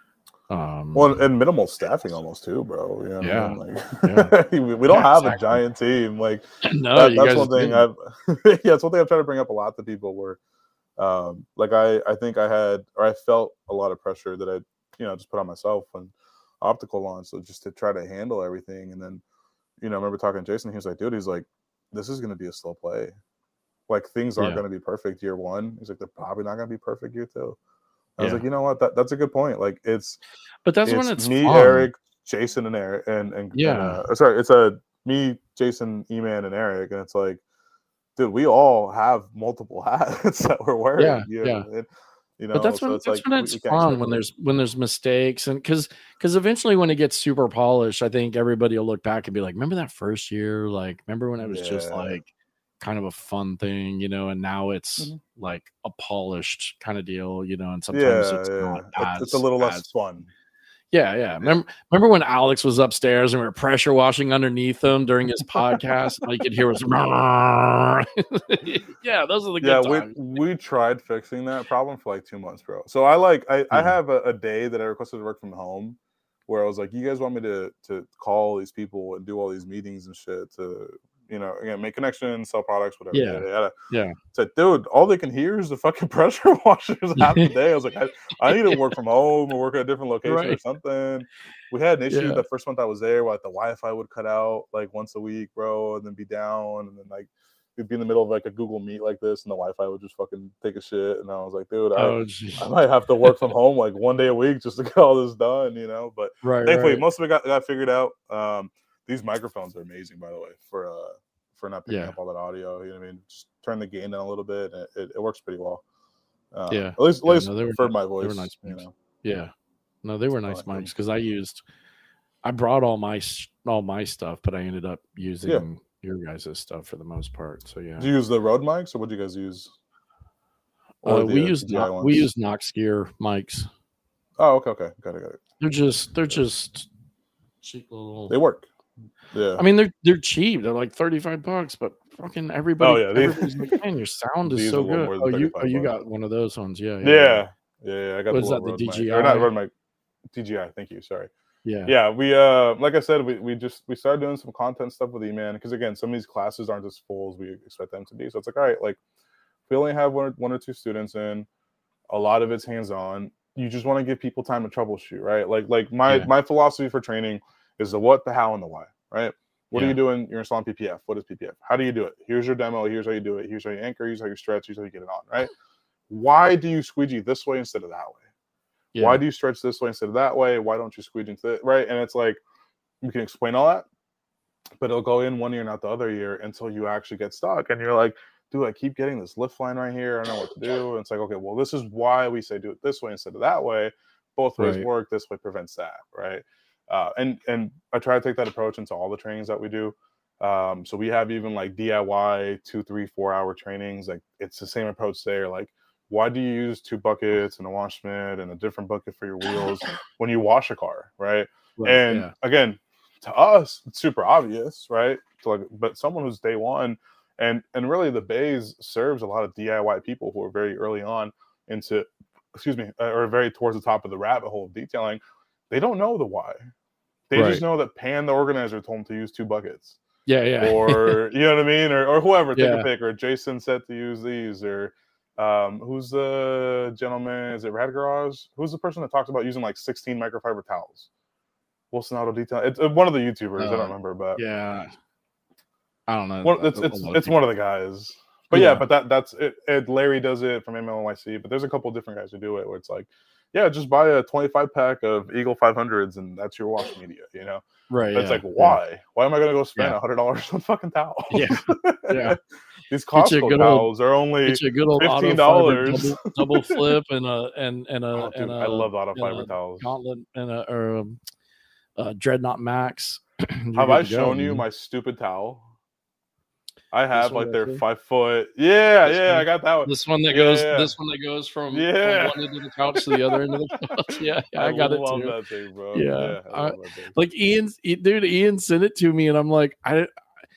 S1: Um,
S3: Well, and minimal staffing almost too, bro. You know what
S1: Yeah.
S3: I mean? Like,
S1: Yeah.
S3: we we don't
S1: Yeah,
S3: have a
S1: exactly.
S3: giant team. Like
S1: no,
S3: that,
S1: you
S3: that's
S1: guys
S3: one thing
S1: didn't.
S3: I've yeah, that's one thing I've tried to bring up a lot to people where um like I I think I had or I felt a lot of pressure that I you know just put on myself when optical launched, so just to try to handle everything. And then you know I remember talking to Jason, he was like, dude, he's like, this is gonna be a slow play. Like things aren't
S1: Yeah.
S3: gonna be perfect year one. He's like, they're probably not gonna be perfect year two. I was
S1: Yeah.
S3: like, you know what, that, that's a good point. Like it's
S1: But that's
S3: it's
S1: when it's
S3: me,
S1: fun.
S3: Eric, Jason, and Eric, and and, and
S1: Yeah.
S3: uh, sorry, it's a me, Jason, E-Man, and Eric, and it's like, dude, we all have multiple hats that we're wearing.
S1: Yeah,
S3: You
S1: yeah.
S3: know, it- you know
S1: But that's
S3: so
S1: when
S3: it's
S1: that's
S3: like
S1: when
S3: we-
S1: it's
S3: we can't
S1: fun
S3: expect
S1: when
S3: it.
S1: there's when there's mistakes, and because because eventually when it gets super polished, I think everybody will look back and be like, remember that first year? Like, remember when it was just
S3: Yeah.
S1: like kind of a fun thing, you know? And now it's
S3: Mhm.
S1: like a polished kind of deal, you know? And sometimes
S3: Yeah,
S1: it's
S3: yeah,
S1: not
S3: it's,
S1: as
S3: it's a little less
S1: as
S3: fun.
S1: Yeah, yeah. Remember, remember when Alex was upstairs and we were pressure washing underneath him during his podcast? All you could hear was, yeah, those are the
S3: Yeah,
S1: good
S3: we
S1: times.
S3: we tried fixing that problem for like two months, bro. So I like I, I
S1: Yeah.
S3: have a, a day that I requested to work from home, where I was like, you guys want me to to call these people and do all these meetings and shit to you know again make connections, sell products, whatever.
S1: Yeah.
S3: Yada, yada.
S1: Yeah.
S3: It's like, dude, all they can hear is the fucking pressure washers half the day. I was like, I, I need to work from home or work at a different location or
S1: Right.
S3: something. We had an issue
S1: Yeah.
S3: the first month I was there where like the Wi-Fi would cut out like once a week, bro, and then be down, and then like we'd be in the middle of like a Google Meet like this, and the Wi-Fi would just fucking take a shit. And I was like, dude, I,
S1: Oh, geez.
S3: I might have to work from home like one day a week just to get all this done, you know. But
S1: Right,
S3: thankfully,
S1: right.
S3: most of it got, got figured out. Um, these microphones are amazing, by the way, for uh for not picking
S1: Yeah.
S3: up all that audio. You know what I mean? Just turn the gain down a little bit, and it, it works pretty well. Uh,
S1: Yeah.
S3: at least, at
S1: Yeah,
S3: least
S1: no, they were
S3: for
S1: ni-
S3: my
S1: they were
S3: voice,
S1: nice
S3: you
S1: mics.
S3: know.
S1: Yeah. no, they were
S3: I
S1: nice
S3: like them.
S1: mics because I used, I brought all my s- all my stuff, but I ended up using
S3: Yeah.
S1: your guys' stuff for the most part. So yeah,
S3: Do you use the Rode mics, or what do you guys use? Or
S1: uh,
S3: the,
S1: we
S3: uh,
S1: use
S3: D J I
S1: no,
S3: ones?
S1: we use Knox Gear mics.
S3: Oh, okay, okay, got it, got it.
S1: They're just they're just cheap little.
S3: They work. Yeah.
S1: I mean, they're they're cheap. They're like thirty five bucks, but fucking everybody,
S3: Oh, yeah, they-
S1: everybody's like, man, your sound is
S3: These
S1: so
S3: are a little
S1: good.
S3: more
S1: Oh,
S3: than
S1: you oh
S3: thirty-five
S1: you
S3: bucks.
S1: got one of those ones, yeah, yeah.
S3: Yeah, yeah, yeah. I got
S1: What
S3: the
S1: is that,
S3: little
S1: the
S3: Rode mic.
S1: D J I?
S3: Or not Rode mic. D J I. Thank you. Sorry.
S1: yeah,
S3: Yeah, we uh, like I said, we, we just we started doing some content stuff with E-Man because again, some of these classes aren't as full as we expect them to be. So it's like, all right, like we only have one or, one or two students in. A lot of it's hands on. You just want to give people time to troubleshoot, right? Like like my
S1: Yeah.
S3: my philosophy for training is the what, the how, and the why, right? What
S1: Yeah.
S3: are you doing? You're installing P P F. What is P P F? How do you do it? Here's your demo. Here's how you do it. Here's how you anchor. Here's how you stretch. Here's how you get it on, right? Why do you squeegee this way instead of that way?
S1: yeah.
S3: Why do you stretch this way instead of that way? Why don't you squeeze into it? Right. And it's like, you can explain all that, but it'll go in one ear, not the other ear until you actually get stuck. And you're like, dude, I keep getting this lift line right here. I don't know what to do. And it's like, okay, well, this is why we say do it this way instead of that way. Both ways
S1: Right.
S3: work. This way prevents that. Right. Uh, and, and I try to take that approach into all the trainings that we do. Um, so we have even like D I Y two, three, four hour trainings. Like it's the same approach there. Like, why do you use two buckets and a wash mitt and a different bucket for your wheels when you wash a car, right?
S1: Right,
S3: and
S1: yeah.
S3: again, to us, it's super obvious, right? To like, but someone who's day one, and and really the Bays serves a lot of D I Y people who are very early on into, excuse me, uh, or very towards the top of the rabbit hole of detailing. They don't know the why. They
S1: Right.
S3: just know that Pan, the organizer, told them to use two buckets.
S1: yeah, yeah.
S3: Or you know what I mean, or or whoever, take
S1: Yeah.
S3: a pick, or Jason said to use these, or um, who's the gentleman? Is it Rad Garage? Who's the person that talks about using like sixteen microfiber towels? Wilson Auto Detail. It's uh, one of the YouTubers. I don't
S1: Uh,
S3: remember, but
S1: yeah. I don't know.
S3: one, it's
S1: A- a
S3: it's
S1: lot of
S3: it's one of the guys. But yeah,
S1: Yeah.
S3: but that that's it, it. Larry does it from M L N Y C, but there's a couple of different guys who do it where it's like, yeah, just buy a twenty-five pack of Eagle five hundreds and that's your wash media, you know.
S1: Right.
S3: But it's
S1: yeah,
S3: like, why? Why am I going to go spend
S1: Yeah.
S3: a hundred dollars on fucking towels?
S1: Yeah. Yeah.
S3: These
S1: Get you a
S3: Costco
S1: good old-
S3: towels are only
S1: Get you a good old auto
S3: fifteen
S1: fiber
S3: dollars.
S1: double, double flip and a and and a
S3: Oh, dude,
S1: and a
S3: I love auto
S1: and
S3: fiber
S1: a
S3: towels.
S1: gauntlet and a or a, a Dreadnought Max. You're
S3: Have
S1: good
S3: I
S1: to go,
S3: shown you
S1: man.
S3: my stupid towel? I have
S1: one
S3: like
S1: right
S3: their
S1: here?
S3: five foot. Yeah,
S1: This
S3: yeah,
S1: one?
S3: I got that one.
S1: This one that
S3: Yeah,
S1: goes.
S3: yeah.
S1: This one that goes from,
S3: Yeah.
S1: from one end of the couch to the other end of the couch. Yeah, yeah I, got it
S3: love
S1: too.
S3: that thing, bro.
S1: Yeah,
S3: I,
S1: I-
S3: love that thing.
S1: Like Ian's, E- dude, Ian sent it to me, and I'm like, I,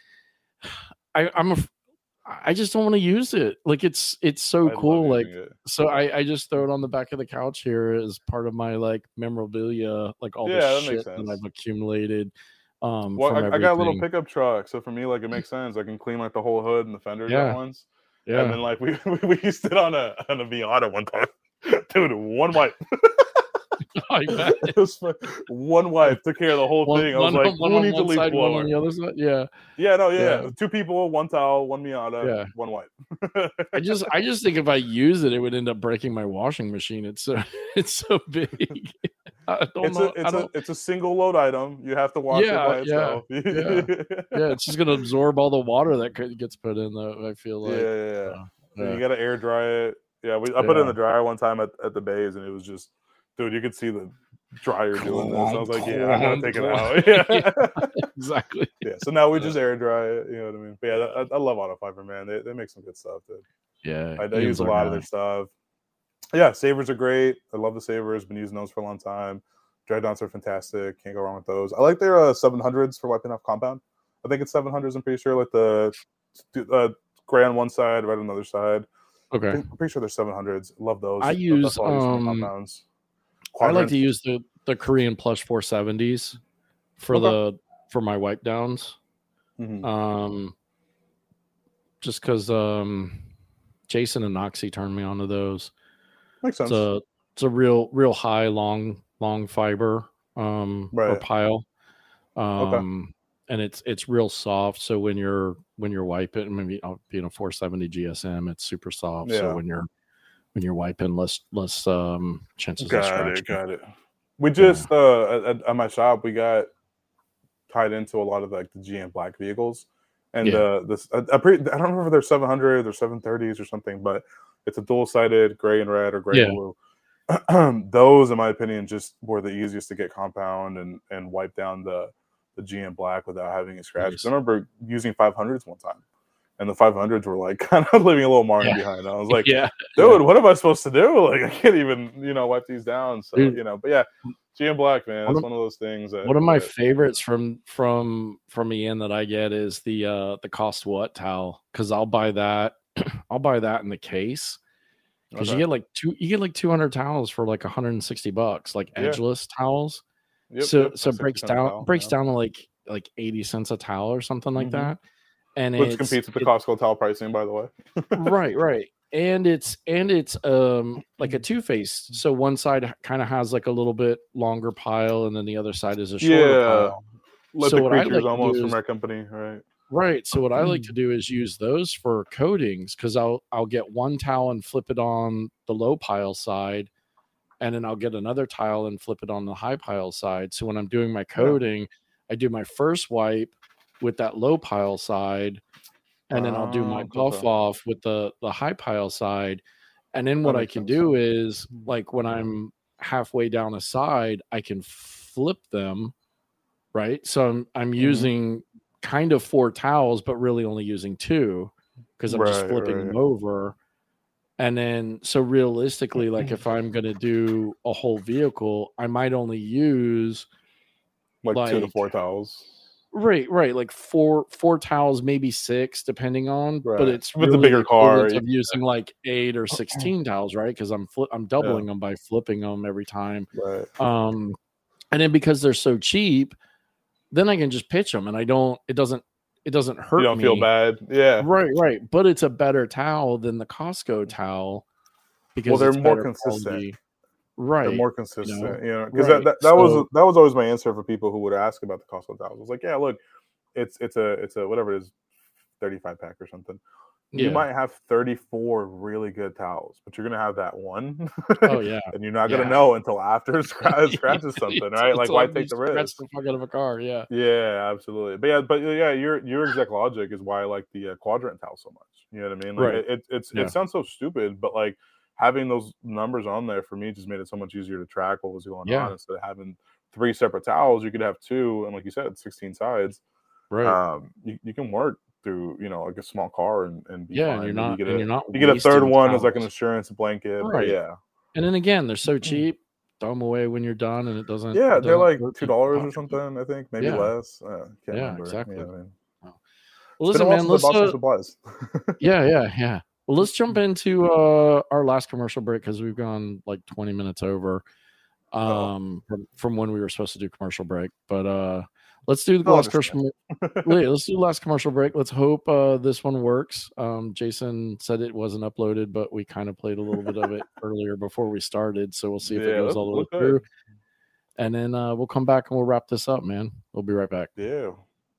S1: I I'm a, I just don't want to use it. Like it's it's so
S3: I love
S1: cool. Like
S3: using it.
S1: so, I I just throw it on the back of the couch here as part of my like memorabilia, like all
S3: Yeah,
S1: the
S3: that makes
S1: shit that
S3: sense.
S1: I've accumulated. Um,
S3: Well,
S1: from
S3: I, I got a little
S1: everything.
S3: pickup truck, so for me, like, it makes sense. I can clean like the whole hood and the fenders
S1: Yeah.
S3: at once.
S1: Yeah,
S3: And then like we we used it on a on a Miata one time, dude. One wipe,
S1: I bet.
S3: it was fun. One wipe took care of the whole
S1: One,
S3: thing. I was
S1: one,
S3: like,
S1: one
S3: who
S1: on
S3: needs to
S1: one
S3: leave
S1: side, one on
S3: floor?
S1: the other side. Yeah.
S3: Yeah, no, yeah,
S1: Yeah.
S3: two people, one towel, one Miata,
S1: Yeah.
S3: one wipe.
S1: I just I just think if I use it, it would end up breaking my washing machine. It's so it's so big. I don't
S3: it's
S1: know.
S3: a
S1: I
S3: it's a
S1: don't,
S3: it's a single load item. You have to wash
S1: Yeah,
S3: it by
S1: yeah,
S3: itself.
S1: yeah. yeah, it's just gonna absorb all the water that could- gets put in. Though I feel
S3: yeah,
S1: like,
S3: yeah, yeah.
S1: uh,
S3: Yeah,
S1: yeah.
S3: you got to air dry it. Yeah, we I put it in
S1: Yeah.
S3: the dryer one time at, at the Bays, and it was just, dude, you could see the dryer doing this. I was like, yeah, I'm gonna take it out. Yeah,
S1: exactly.
S3: yeah. So now we just air dry it. You know what I mean? But yeah, I, I love Auto Fiber, man. They they make some good stuff, dude.
S1: Yeah,
S3: I, I
S1: Ian's
S3: use a
S1: our
S3: lot of
S1: guy.
S3: their stuff. Yeah, Savers are great. I love the Savers. Been using those for a long time. Dreadnoughts are fantastic. Can't go wrong with those. I like their uh, seven hundreds for wiping off compound. I think it's seven hundreds. I'm pretty sure. Like the uh, gray on one side, red on the other side. I
S1: Okay,
S3: think, I'm pretty sure they're seven hundreds. Love those.
S1: I
S3: That's
S1: use,
S3: all I use for my
S1: um,
S3: compounds.
S1: I like
S3: Quadrant.
S1: to use the the Korean Plush four seventies for
S3: Okay.
S1: the for my wipe downs.
S3: Mhm.
S1: Um, just because um, Jason and Noxie turned me onto those.
S3: Makes sense.
S1: It's a it's a real real high long long fiber um or
S3: Right.
S1: pile. Um and it's it's real soft. So when you're when you're wiping, maybe uh, being a four seventy G S M, it's super soft.
S3: Yeah.
S1: So when you're when you're wiping, less less um chances of
S3: Got
S1: scratching.
S3: it. Got it. We just uh at, at my shop we got tied into a lot of like the G M Black vehicles, and
S1: Yeah.
S3: uh this I, I, pre- I don't remember if they're seven hundred or seven thirties or something, but it's a dual sided gray and red or gray
S1: Yeah.
S3: and blue. those, in my opinion, just were the easiest to get compound and, and wipe down the, the G M Black without having a scratch.
S1: Nice.
S3: I remember using five hundreds one time, and the five hundreds were like kind of leaving a little mark
S1: Yeah.
S3: behind. I was like,
S1: yeah,
S3: dude, what am I supposed to do? Like, I can't even, you know, wipe these down. So,
S1: Dude.
S3: you know, but yeah, G M Black, man,
S1: One
S3: that's
S1: of-
S3: one of those things. That,
S1: one of my
S3: that-
S1: favorites from from from Ian that I get is the uh the cost what towel, because I'll buy that. I'll buy that in the case. Because
S3: Okay.
S1: you get like two, you get like two hundred towels for like one hundred sixty bucks, like
S3: Yeah.
S1: edgeless towels.
S3: Yep,
S1: so
S3: yep,
S1: so it
S3: like
S1: breaks
S3: sixty cents a
S1: down
S3: towel,
S1: breaks
S3: yeah.
S1: down to like like eighty cents a towel or something like
S3: Mhm.
S1: that, and
S3: Which
S1: it's
S3: competes with the
S1: it-
S3: Costco towel pricing, by the way.
S1: right, right, and it's and it's um like a two faced. So one side kind of has like a little bit longer pile, and then the other side is a shorter
S3: Yeah,
S1: pile.
S3: like
S1: So
S3: the
S1: what I
S3: creatures
S1: like to
S3: almost
S1: do
S3: from
S1: is-
S3: our company, right?
S1: Right. So what I like to do is use those for coatings, because I'll I'll get one towel and flip it on the low pile side, and then I'll get another tile and flip it on the high pile side. So when I'm doing my coating, I do my first wipe with that low pile side, and then I'll do my
S3: Ah,
S1: buff
S3: okay.
S1: off with the the high pile side. And then
S3: That
S1: what I
S3: makes
S1: can
S3: sense.
S1: do is, like, when I'm halfway down a side, I can flip them, right? So I'm I'm
S3: Mhm.
S1: using kind of four towels, but really only using two, because I'm just
S3: Right,
S1: flipping
S3: right.
S1: them over. And then, so realistically, like if I'm going to do a whole vehicle, I might only use
S3: Like, two to
S1: like-
S3: four towels.
S1: right, right, like four four towels, maybe six, depending on. But
S3: Right.
S1: it's
S3: If it's a
S1: really
S3: bigger
S1: the equivalent
S3: car,
S1: of using like eight or sixteen towels, right? Because I'm flip, I'm doubling them by flipping them every time.
S3: Right.
S1: Um, and then because they're so cheap, then I can just pitch them, and I don't. It doesn't. It doesn't hurt
S3: You don't
S1: me.
S3: feel bad. Yeah.
S1: Right, right. But it's a better towel than the Costco towel because
S3: they're
S1: it's
S3: more
S1: better
S3: consistent.
S1: quality. Right.
S3: They're more consistent, you know, because
S1: Right.
S3: that, that, that was
S1: So-
S3: that was always my answer for people who would ask about the Costco towels. I was like, yeah, look, it's it's a it's a whatever it is, thirty-five pack or something. You
S1: Yeah.
S3: might have thirty-four really good towels, but you're gonna have that one.
S1: Oh yeah.
S3: and you're not gonna
S1: Yeah.
S3: know until after it scra- it scratches something, right? Like,
S1: Until
S3: why
S1: you
S3: take the
S1: scratch
S3: risk?
S1: the fuck out of a car? Yeah.
S3: Yeah, absolutely. But yeah, but yeah, your your exact logic is why I like the uh, quadrant towel so much. You know what I mean? Like,
S1: Right.
S3: it, it it's
S1: Yeah.
S3: it sounds so stupid, but like having those numbers on there for me just made it so much easier to track what was going
S1: Yeah.
S3: on instead of having three separate towels. You could have two, and like you said, sixteen sides.
S1: Right.
S3: Um, you, you can work through, you know, like a small car and, and be
S1: yeah,
S3: fine.
S1: and you're
S3: Maybe
S1: not.
S3: you get
S1: and
S3: a
S1: you're not.
S3: you get a third
S1: wasting
S3: one as like an
S1: towels.
S3: insurance blanket. but
S1: Right.
S3: Yeah.
S1: And then again, they're so cheap. Throw them away when you're done, and it doesn't.
S3: Yeah,
S1: it
S3: they're
S1: doesn't
S3: like
S1: hurt
S3: two
S1: your
S3: dollars or
S1: pocket.
S3: something, I think, maybe
S1: Yeah.
S3: less. Uh, can't
S1: Yeah,
S3: remember.
S1: exactly.
S3: You know what I mean?
S1: Well,
S3: It's been
S1: listen,
S3: a while
S1: man.
S3: since I
S1: Let's.
S3: bought some
S1: Uh,
S3: supplies.
S1: yeah, yeah, yeah. Well, let's jump into uh, our last commercial break because we've gone like twenty minutes over um, from, from when we were supposed to do commercial break. But uh, let's do the
S3: They'll
S1: last commercial. Wait, let's do the last commercial break. Let's hope uh, this one works. Um, Jason said it wasn't uploaded, but we kind of played a little bit of it earlier before we started, so we'll see if it
S3: Yeah,
S1: goes
S3: look-
S1: all the way
S3: look good.
S1: through. And then uh, we'll come back and we'll wrap this up, man. We'll be right back.
S3: Yeah.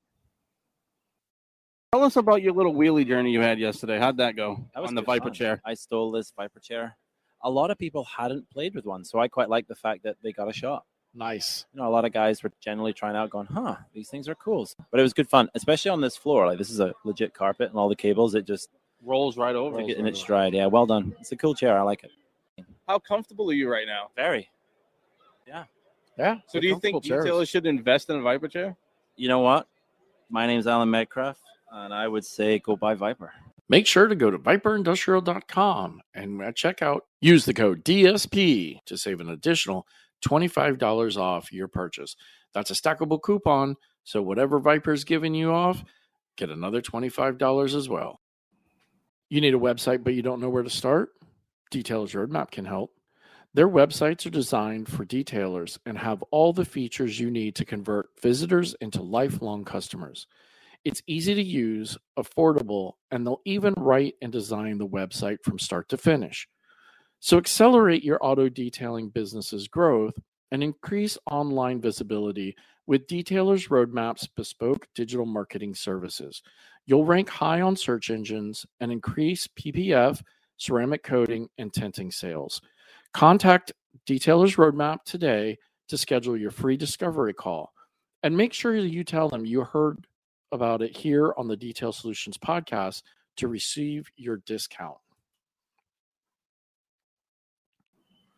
S6: Tell us about your little wheelie journey you had yesterday. How'd that go
S7: That was
S6: on the
S7: good
S6: Viper
S7: fun.
S6: chair?
S7: I stole this Viper chair. A lot of people hadn't played with one, so I quite like the fact that they got a shot.
S1: Nice.
S7: You know, a lot of guys were generally trying out, going, "Huh, these things are cool." But it was good fun, especially on this floor. Like, this is a legit carpet, and all the cables, it just
S6: Rolls right over.
S7: took it in its stride. Yeah, well done. It's a cool chair. I like it.
S6: How comfortable are you right now?
S7: Very.
S1: Yeah.
S6: So do you think
S1: comfortable chairs.
S6: retailers should invest in a Viper chair?
S7: You know what? My name's Alan Medcraft, and I would say go buy Viper.
S1: Make sure to go to viper industrial dot com and at checkout, use the code D S P to save an additional twenty-five dollars off your purchase. That's a stackable coupon, so whatever Viper's giving you off, get another twenty-five dollars as well. You need a website, but you don't know where to start? Detailers Roadmap can help. Their websites are designed for detailers and have all the features you need to convert visitors into lifelong customers. It's easy to use, affordable, and they'll even write and design the website from start to finish. So accelerate your auto detailing business's growth and increase online visibility with Detailers Roadmap's bespoke digital marketing services. You'll rank high on search engines and increase P P F, ceramic coating, and tinting sales. Contact Detailers Roadmap today to schedule your free discovery call. And make sure that you tell them you heard about it here on the Detail Solutions podcast to receive your discount.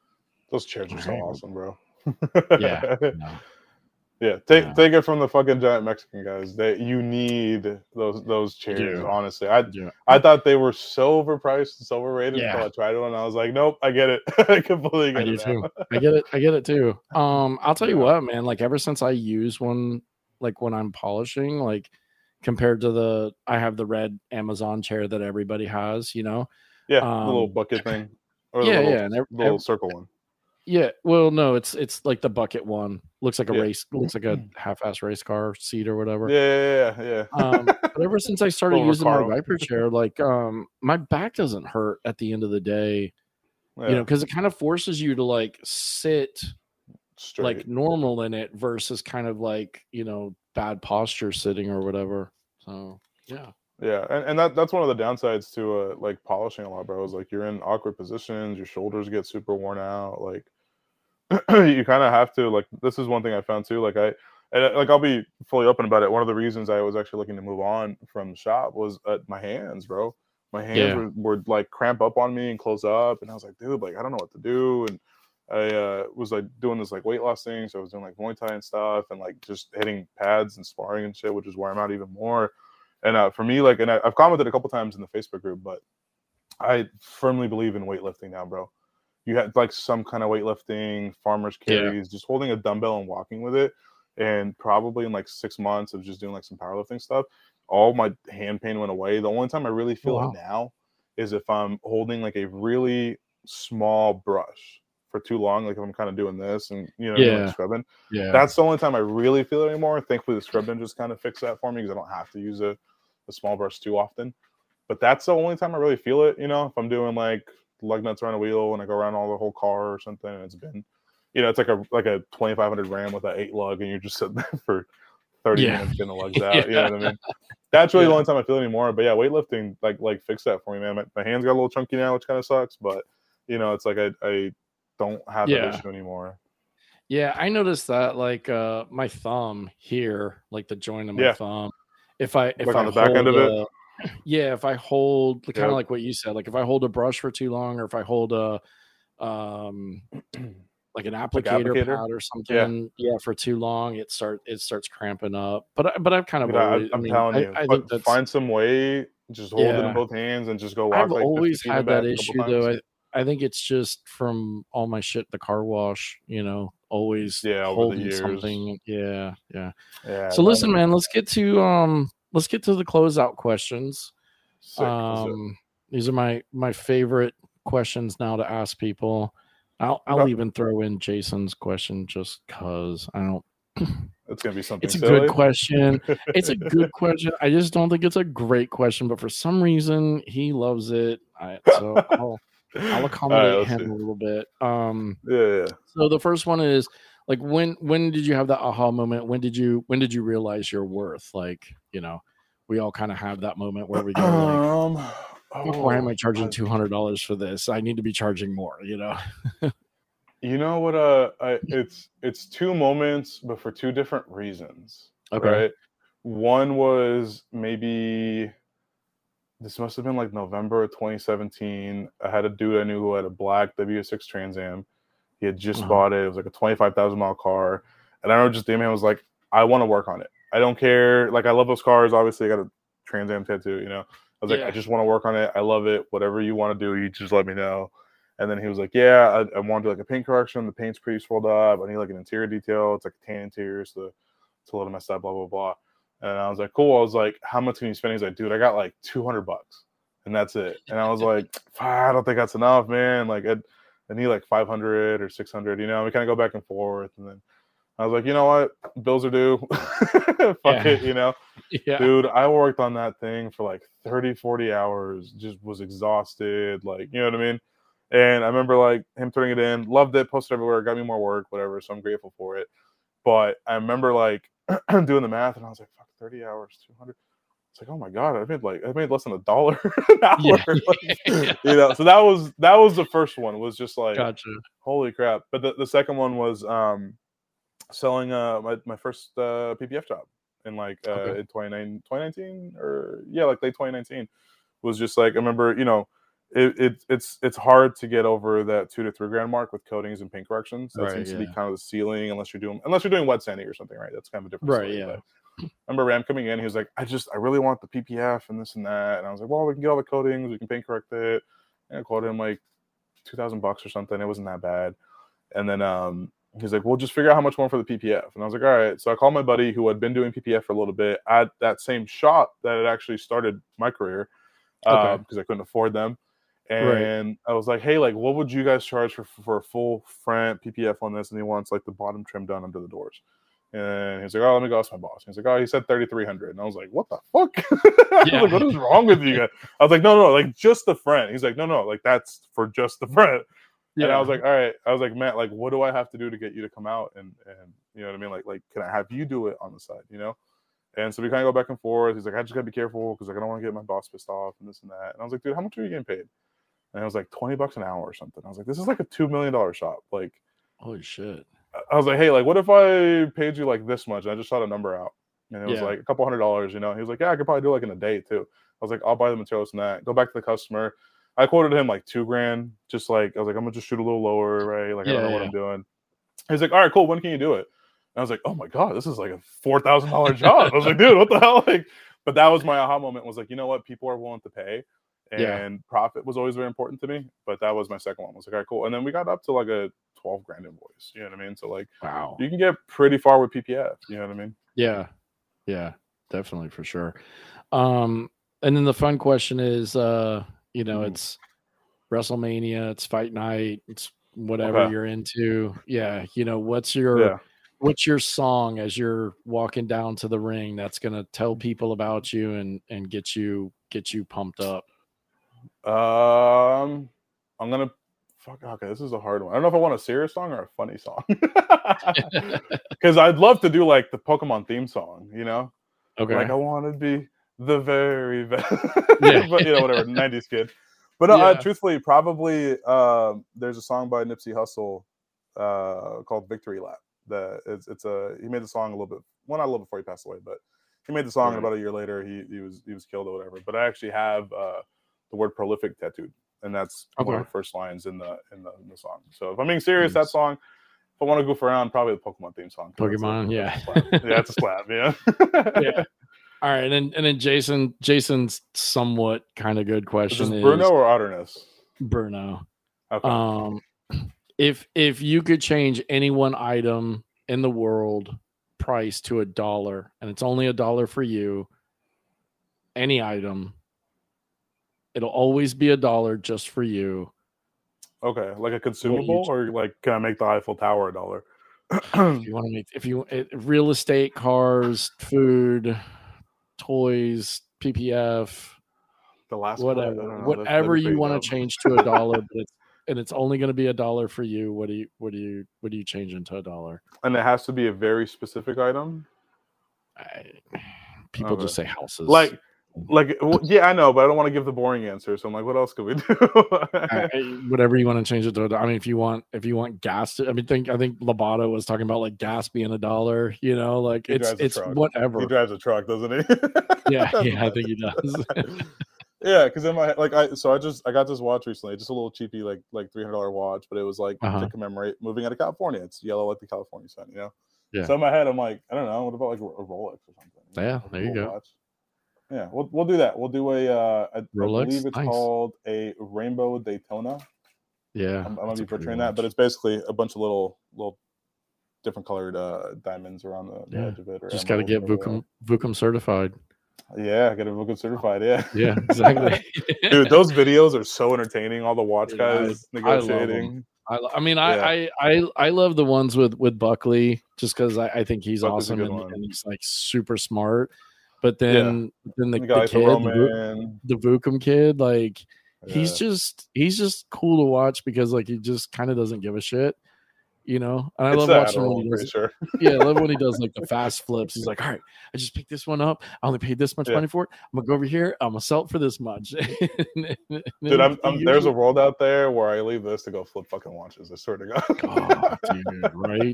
S3: Those chairs are so awesome, bro.
S1: Yeah. No.
S3: Yeah, take
S1: Yeah.
S3: take it from the fucking giant Mexican guys. They you need those those chairs.
S1: do.
S3: Honestly, I
S1: Yeah.
S3: I thought they were so overpriced and so overrated
S1: Yeah.
S3: until I tried one. And I was like, nope, I get it. I completely get
S1: I do
S3: it now.
S1: too. I get it. I get it too. Um, I'll tell you
S3: Yeah.
S1: what, man. Like ever since I use one, like when I'm polishing, like compared to the, I have the red Amazon chair that everybody has. You know.
S3: Yeah, the little
S1: Um,
S3: bucket thing. Or
S1: yeah,
S3: the little,
S1: yeah, and ev-
S3: little
S1: ev-
S3: circle one.
S1: Yeah, well, no, it's it's like the bucket one. Looks like a
S3: Yeah.
S1: race, looks like a half-ass race car seat or whatever.
S3: Yeah, yeah, yeah. yeah.
S1: Um, but ever since I started
S3: Little
S1: using my
S3: Recaro.
S1: Viper chair, like um, my back doesn't hurt at the end of the day.
S3: Yeah,
S1: You know, because it kind of forces you to like sit
S3: straight.
S1: like normal in it versus kind of like you know bad posture sitting or whatever. So yeah,
S3: Yeah, and, and that that's one of the downsides to uh, like polishing a lot, bro. Is like you're in awkward positions, your shoulders get super worn out. Like you kind of have to like. This is one thing I found too. Like I, and, uh, like I'll be fully open about it. One of the reasons I was actually looking to move on from the shop was uh, my hands, bro. My hands
S1: Yeah.
S3: were, were like cramp up on me and close up, and I was like, dude, like I don't know what to do. And I uh, was like doing this like weight loss thing, so I was doing like Muay Thai and stuff, and like just hitting pads and sparring and shit, which is where I'm at even more. And uh, for me, like, and I, I've commented a couple times in the Facebook group, but I firmly believe in weightlifting now, bro. You had like some kind of weightlifting, farmers carries, just holding a dumbbell and walking with it. And probably in like six months of just doing like some powerlifting stuff, all my hand pain went away. The only time I really feel
S1: wow.
S3: it now is if I'm holding like a really small brush for too long, like if I'm kind of doing this and, you know,
S1: Yeah.
S3: like scrubbing.
S1: Yeah.
S3: That's the only time I really feel it anymore. Thankfully, the scrubbing just kind of fixed that for me because I don't have to use a, a small brush too often. But that's the only time I really feel it, you know, if I'm doing like lug nuts around a wheel and I go around all the whole car or something, and it's been, you know, it's like a like a twenty-five hundred gram with an eight lug, and you're just sitting there for thirty
S1: Yeah.
S3: minutes getting the lugs out. You know what I mean? That's really
S1: Yeah.
S3: the only time I feel it anymore. But yeah, weightlifting like like fixed that for me, man. My, my hands got a little chunky now, which kind of sucks, but you know, it's like I I don't have
S1: Yeah.
S3: that issue anymore.
S1: Yeah, I noticed that like uh my thumb here, like the joint of my
S3: Yeah.
S1: thumb. If I if
S3: Like
S1: I
S3: on the back end of it?
S1: hold, uh, yeah, if I hold kind
S3: Yep.
S1: of like what you said, like if I hold a brush for too long, or if I hold a um like an applicator,
S3: applicator?
S1: pad or something, yeah. for too long, it start it starts cramping up. But I- but I've kind of
S3: Dude, I,
S1: always, I
S3: I'm
S1: mean,
S3: telling
S1: I,
S3: you,
S1: I
S3: but
S1: think that's
S3: find some way, just hold it
S1: Yeah.
S3: in both hands and just go walk
S1: I've
S3: like
S1: always
S3: fifty feet
S1: had
S3: back
S1: that
S3: a
S1: issue
S3: couple
S1: though.
S3: times.
S1: I, I think it's just from all my shit at the car wash, you know, always
S3: Yeah, over the
S1: holding
S3: years.
S1: something. Yeah, yeah.
S3: Yeah.
S1: So
S3: no, I
S1: listen,
S3: know.
S1: man, let's get to um let's get to the closeout questions.
S3: Sick, let's do it.
S1: Um these are my my favorite questions now to ask people. I'll I'll
S3: Okay.
S1: even throw in Jason's question just cause I don't
S3: It's gonna be something.
S1: it's a
S3: silly.
S1: good question. It's a good question. I just don't think it's a great question, but for some reason he loves it. I so I'll I'll
S3: All
S1: accommodate
S3: right, let's
S1: him
S3: see.
S1: a little bit. Um
S3: Yeah, yeah.
S1: so the first one is like when when did you have that aha moment? When did you when did you realize your worth? Like, you know, we all kind of have that moment where we go like,
S3: Um,
S1: "Fuck, why am I
S3: oh,
S1: charging
S3: I-
S1: two hundred dollars for this? I need to be charging more," you know?
S3: You know what? Uh, I, it's it's two moments, but for two different reasons.
S1: Okay.
S3: Right. One was maybe this must have been like November of twenty seventeen. I had a dude I knew who had a black W six Trans Am. He had just
S1: Uh-huh.
S3: bought it. It was like a twenty-five thousand mile car, and I remember just the man was like, "I want to work on it. I don't care. Like I love those cars. Obviously, I got a Trans Am tattoo. You know, I was like,
S1: Yeah.
S3: I just want to work on it. I love it. Whatever you want to do, you just let me know." And then he was like, "Yeah, I, I want to do like a paint correction. The paint's pretty swirled up. I need like an interior detail. It's like a tan interior, so it's a little messed up. Blah blah blah." And I was like, "Cool." I was like, "How much can you spend?" He's like, "Dude, I got like two hundred bucks, and that's it." And I was like, "I don't think that's enough, man. Like, I, I need like five hundred or six hundred. You know, we kind of go back and forth." And then I was like, "You know what? Bills are due. Fuck
S1: Yeah.
S3: it, you know."
S1: Yeah.
S3: Dude, I worked on that thing for like thirty, forty hours, just was exhausted. Like, you know what I mean? And I remember like him turning it in, loved it, posted everywhere, got me more work, whatever. So I'm grateful for it. But I remember like doing the math and I was like, fuck, thirty hours, two hundred. It's like, oh my God, I made like, I made less than a dollar an hour.
S1: Yeah.
S3: Like, you know, so that was, that was the first one, was just like,
S1: Gotcha.
S3: holy crap. But the, the second one was um, selling uh, my, my first uh, P P F job in like uh,
S1: Okay.
S3: in twenty nineteen or yeah, like late twenty nineteen. Was just like, I remember, you know, it, it it's it's hard to get over that two to three grand mark with coatings and paint corrections. That
S1: Right,
S3: seems to
S1: yeah.
S3: be kind of the ceiling, unless you're doing unless you're doing wet sanding or something, right? That's kind of a different
S1: Right,
S3: story.
S1: yeah.
S3: But I remember Ram coming in, he was like, I just I really want the P P F and this and that. And I was like, well, we can get all the coatings, we can paint correct it. And I quoted him like two thousand bucks or something. It wasn't that bad. And then um he's like, well, just figure out how much more for the P P F. And I was like, all right. So I called my buddy who had been doing P P F for a little bit at that same shop that had actually started my career, because
S1: Okay.
S3: uh, I couldn't afford them. And right. I was like, hey, like, what would you guys charge for for a full front P P F on this? And he wants like the bottom trim done under the doors. And he's like, oh, let me go ask my boss. And he's like, oh, he said thirty-three hundred. And I was like, what the fuck? I
S1: Yeah.
S3: was like, what is wrong with you guys? I was like, no, no, like just the front. He's like, no, no, like that's for just the front.
S1: Yeah.
S3: And I was like, all right. I was like, Matt, like, what do I have to do to get you to come out? And, and you know what I mean? Like, like, can I have you do it on the side, you know? And so we kind of go back and forth. He's like, I just got to be careful because like, I don't want to get my boss pissed off and this and that. And I was like, dude, how much are you getting paid? And it was like twenty bucks an hour or something. I was like, this is like a two million dollars shop. Like,
S1: holy shit.
S3: I was like, hey, like, what if I paid you like this much? And I just shot a number out. And it was
S1: Yeah.
S3: like a couple hundred dollars, you know? He was like, yeah, I could probably do like in a day too. I was like, I'll buy the materials and that. Go back to the customer. I quoted him like two grand. Just like, I was like, I'm going to just shoot a little lower, right? Like, I don't
S1: Yeah,
S3: know what
S1: yeah.
S3: I'm doing. He's like, all right, cool. When can you do it? And I was like, oh my God, this is like a four thousand dollars job. I was like, dude, what the hell? Like, but that was my aha moment, was like, you know what? People are willing to pay. And
S1: Yeah.
S3: profit was always very important to me. But that was my second one. I was like, all right, cool. And then we got up to like a twelve grand invoice. You know what I mean? So like,
S1: Wow.
S3: you can get pretty far with P P F. You know what I mean?
S1: Yeah. Yeah, definitely for sure. Um, and then the fun question is, uh, you know,
S3: Mhm.
S1: it's WrestleMania, it's fight night, it's whatever
S3: Okay.
S1: you're into. Yeah. You know, what's your
S3: Yeah.
S1: what's your song as you're walking down to the ring that's gonna tell people about you and and get you get you pumped up?
S3: Um, I'm gonna fuck. Okay, this is a hard one. I don't know if I want a serious song or a funny song. Because I'd love to do like the Pokemon theme song. You know,
S1: Okay.
S3: like I want to be the very best.
S1: Yeah.
S3: But you know, whatever, nineties kid. But uh,
S1: Yeah.
S3: truthfully, probably um, there's a song by Nipsey Hussle uh, called "Victory Lap." That it's it's a he made the song a little bit well not a little before he passed away, but he made the song and
S1: Right.
S3: about a year later he he was he was killed or whatever. But I actually have uh, the word "prolific" tattooed, and that's one
S1: Okay.
S3: of the first lines in the in the, in the song. So if I'm being serious, that
S1: Nice.
S3: song. If I want to goof around, probably the Pokemon theme song. 'cause that's a-
S1: Pokemon, yeah.
S3: that's a slap. Yeah, it's a slap. Yeah.
S1: Yeah. All right, and then and then Jason, Jason's somewhat kind of good
S3: Is
S1: question
S3: this
S1: is
S3: Bruno or Otterness?
S1: Bruno.
S3: Okay.
S1: Um, if if you could change any one item in the world price to a dollar, and it's only a dollar for you, any item, it'll always be a dollar just for you.
S3: Okay, like a consumable, or like can I make the Eiffel Tower a dollar?
S1: If you want to make, if you it, real estate, cars, food, toys, P P F,
S3: The last part, I
S1: whatever,
S3: don't know, that's-
S1: whatever
S3: that'd be
S1: you
S3: pretty
S1: want
S3: dope.
S1: to change to a dollar, but it's and it's only going to be a dollar for you. What do you what do you what do you change into a dollar?
S3: And it has to be a very specific item.
S1: I, people
S3: Okay.
S1: just say houses.
S3: Like, like, well, yeah, I know, but I don't want to give the boring answer. So I'm like, what else could we do?
S1: I- I- whatever you want to change it to. a do- I mean, if you want, if you want gas, to, I mean, think I think Lobato was talking about like gas being a dollar. You know, like
S3: He
S1: it's
S3: drives a
S1: it's
S3: truck.
S1: whatever.
S3: He drives a truck, doesn't he?
S1: Yeah,
S3: That's
S1: yeah, I
S3: nuts.
S1: think he does.
S3: Yeah, because in my like I so I just I got this watch recently, just a little cheapy like like three hundred dollar watch, but it was like
S1: Uh-huh.
S3: to commemorate moving out of California. It's yellow like the California sun, you know.
S1: Yeah.
S3: So in my head, I'm like, I don't know, what about like a a Rolex or something?
S1: Yeah,
S3: Like a
S1: there you
S3: cool
S1: go.
S3: watch. Yeah, we'll we'll do that. We'll do a uh, I, I
S1: Rolex?
S3: believe it's
S1: Nice.
S3: called a Rainbow Daytona.
S1: Yeah,
S3: I'm, I might
S1: that's
S3: be
S1: a pretty
S3: butchering that, but
S1: watch.
S3: it's basically a bunch of little little different colored uh, diamonds around the, the
S1: Yeah,
S3: edge of it. Or
S1: just got to
S3: emeralds,
S1: get
S3: whatever
S1: Vucom Vucom certified.
S3: they are. Yeah, I got a Vucom certified. Yeah,
S1: Yeah, exactly.
S3: dude, those videos are so entertaining. All the watch
S1: Dude, I-
S3: guys
S1: I love 'em.
S3: negotiating.
S1: I, lo- I mean, I,
S3: Yeah.
S1: I, I, I love the ones with, with Buckley just because I, I think he's
S3: Buckley's a
S1: awesome
S3: good
S1: and,
S3: one.
S1: and he's like super smart. But then, then the,
S3: You
S1: the
S3: got like
S1: kid,
S3: the
S1: the, Vu-
S3: Roman.
S1: the Vucom kid, like he's
S3: Yeah.
S1: just he's just cool to watch because like he just kind of doesn't give a shit, you know. And I
S3: It's
S1: love
S3: the
S1: watching
S3: Adderall,
S1: when he
S3: I'm
S1: does.
S3: pretty sure.
S1: Yeah, I love when he does like the fast flips. He's like, all right, I just picked this one up. I only paid this much
S3: Yeah.
S1: money for it. I'm gonna go over here. I'm gonna sell it for this much.
S3: Dude, I'm, I'm there's a world out there where I leave this to go flip fucking watches. I swear to God.
S1: oh, dude, right?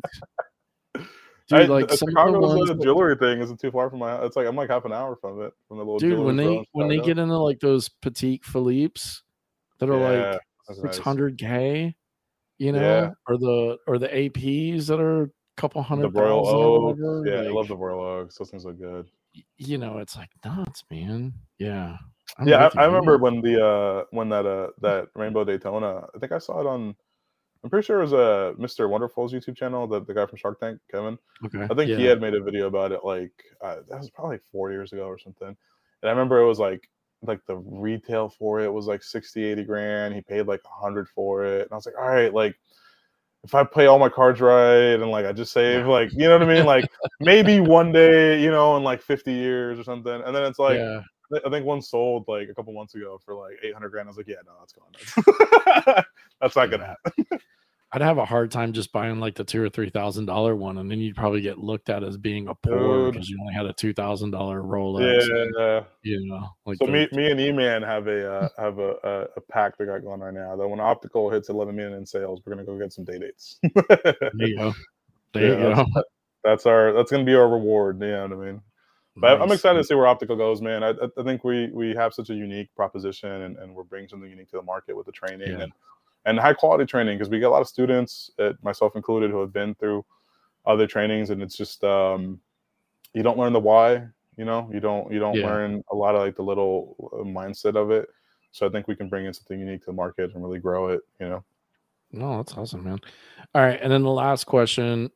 S3: I,
S1: Dude, like
S3: the
S1: some of the
S3: Chicago's
S1: ones
S3: uh,
S1: that-
S3: jewelry thing isn't too far from my house. It's like I'm like half an hour from it from the little
S1: dude
S3: jewelry
S1: when
S3: store
S1: they
S3: in
S1: when they
S3: Chicago.
S1: get into like those petite Philippe's, that are
S3: Yeah,
S1: like
S3: that's nice.
S1: six hundred K, you know,
S3: Yeah.
S1: or the or the A Ps that are a couple
S3: The
S1: hundred
S3: Royal
S1: thousand or
S3: Oaks.
S1: whatever.
S3: Yeah, I
S1: like,
S3: love the Royal Oaks. Those things look good.
S1: you know, it's like nuts, man. Yeah. I'm
S3: Yeah,
S1: with
S3: I, I
S1: you,
S3: remember
S1: man.
S3: when the uh when that uh that Rainbow Daytona. I think I saw it on. I'm pretty sure it was a uh, Mister Wonderful's YouTube channel. The the guy from Shark Tank, Kevin.
S1: Okay.
S3: I think
S1: yeah.
S3: he had made a video about it. Like uh, that was probably like four years ago or something. And I remember it was like like the retail for it was like sixty, eighty grand. He paid like a hundred for it, and I was like, all right, like. If I play all my cards right and like I just save,
S1: Yeah.
S3: like, you know what I mean? Like maybe one day, you know, in like fifty years or something. And then it's like,
S1: yeah.
S3: I think one sold like a couple months ago for like eight hundred grand. I was like, yeah, no, that's gone. That's not going to happen.
S1: I'd have a hard time just buying like the two or three thousand dollar one, and then you'd probably get looked at as being a poor
S3: Dude.
S1: because you only had a two thousand dollar Rolex.
S3: Yeah.
S1: You know, like
S3: So
S1: the,
S3: me, me and E-Man have a uh, have a, a, a pact we got going right now that when Optical hits eleven million in sales, we're gonna go get some day dates.
S1: there you go. There
S3: Yeah,
S1: you go.
S3: that's, that's our that's gonna be our reward. You know what I mean? But I'm
S1: Nice.
S3: excited to see where Optical goes, man. I, I think we we have such a unique proposition, and, and we're bringing something unique to the market with the training
S1: Yeah.
S3: and and high quality training, because we get a lot of students, uh, myself included, who have been through other trainings, and it's just um, you don't learn the why. You know, you don't you don't
S1: Yeah.
S3: learn a lot of like the little mindset of it. So I think we can bring in something unique to the market and really grow it. You know.
S1: No, that's awesome, man. All right, and then the last question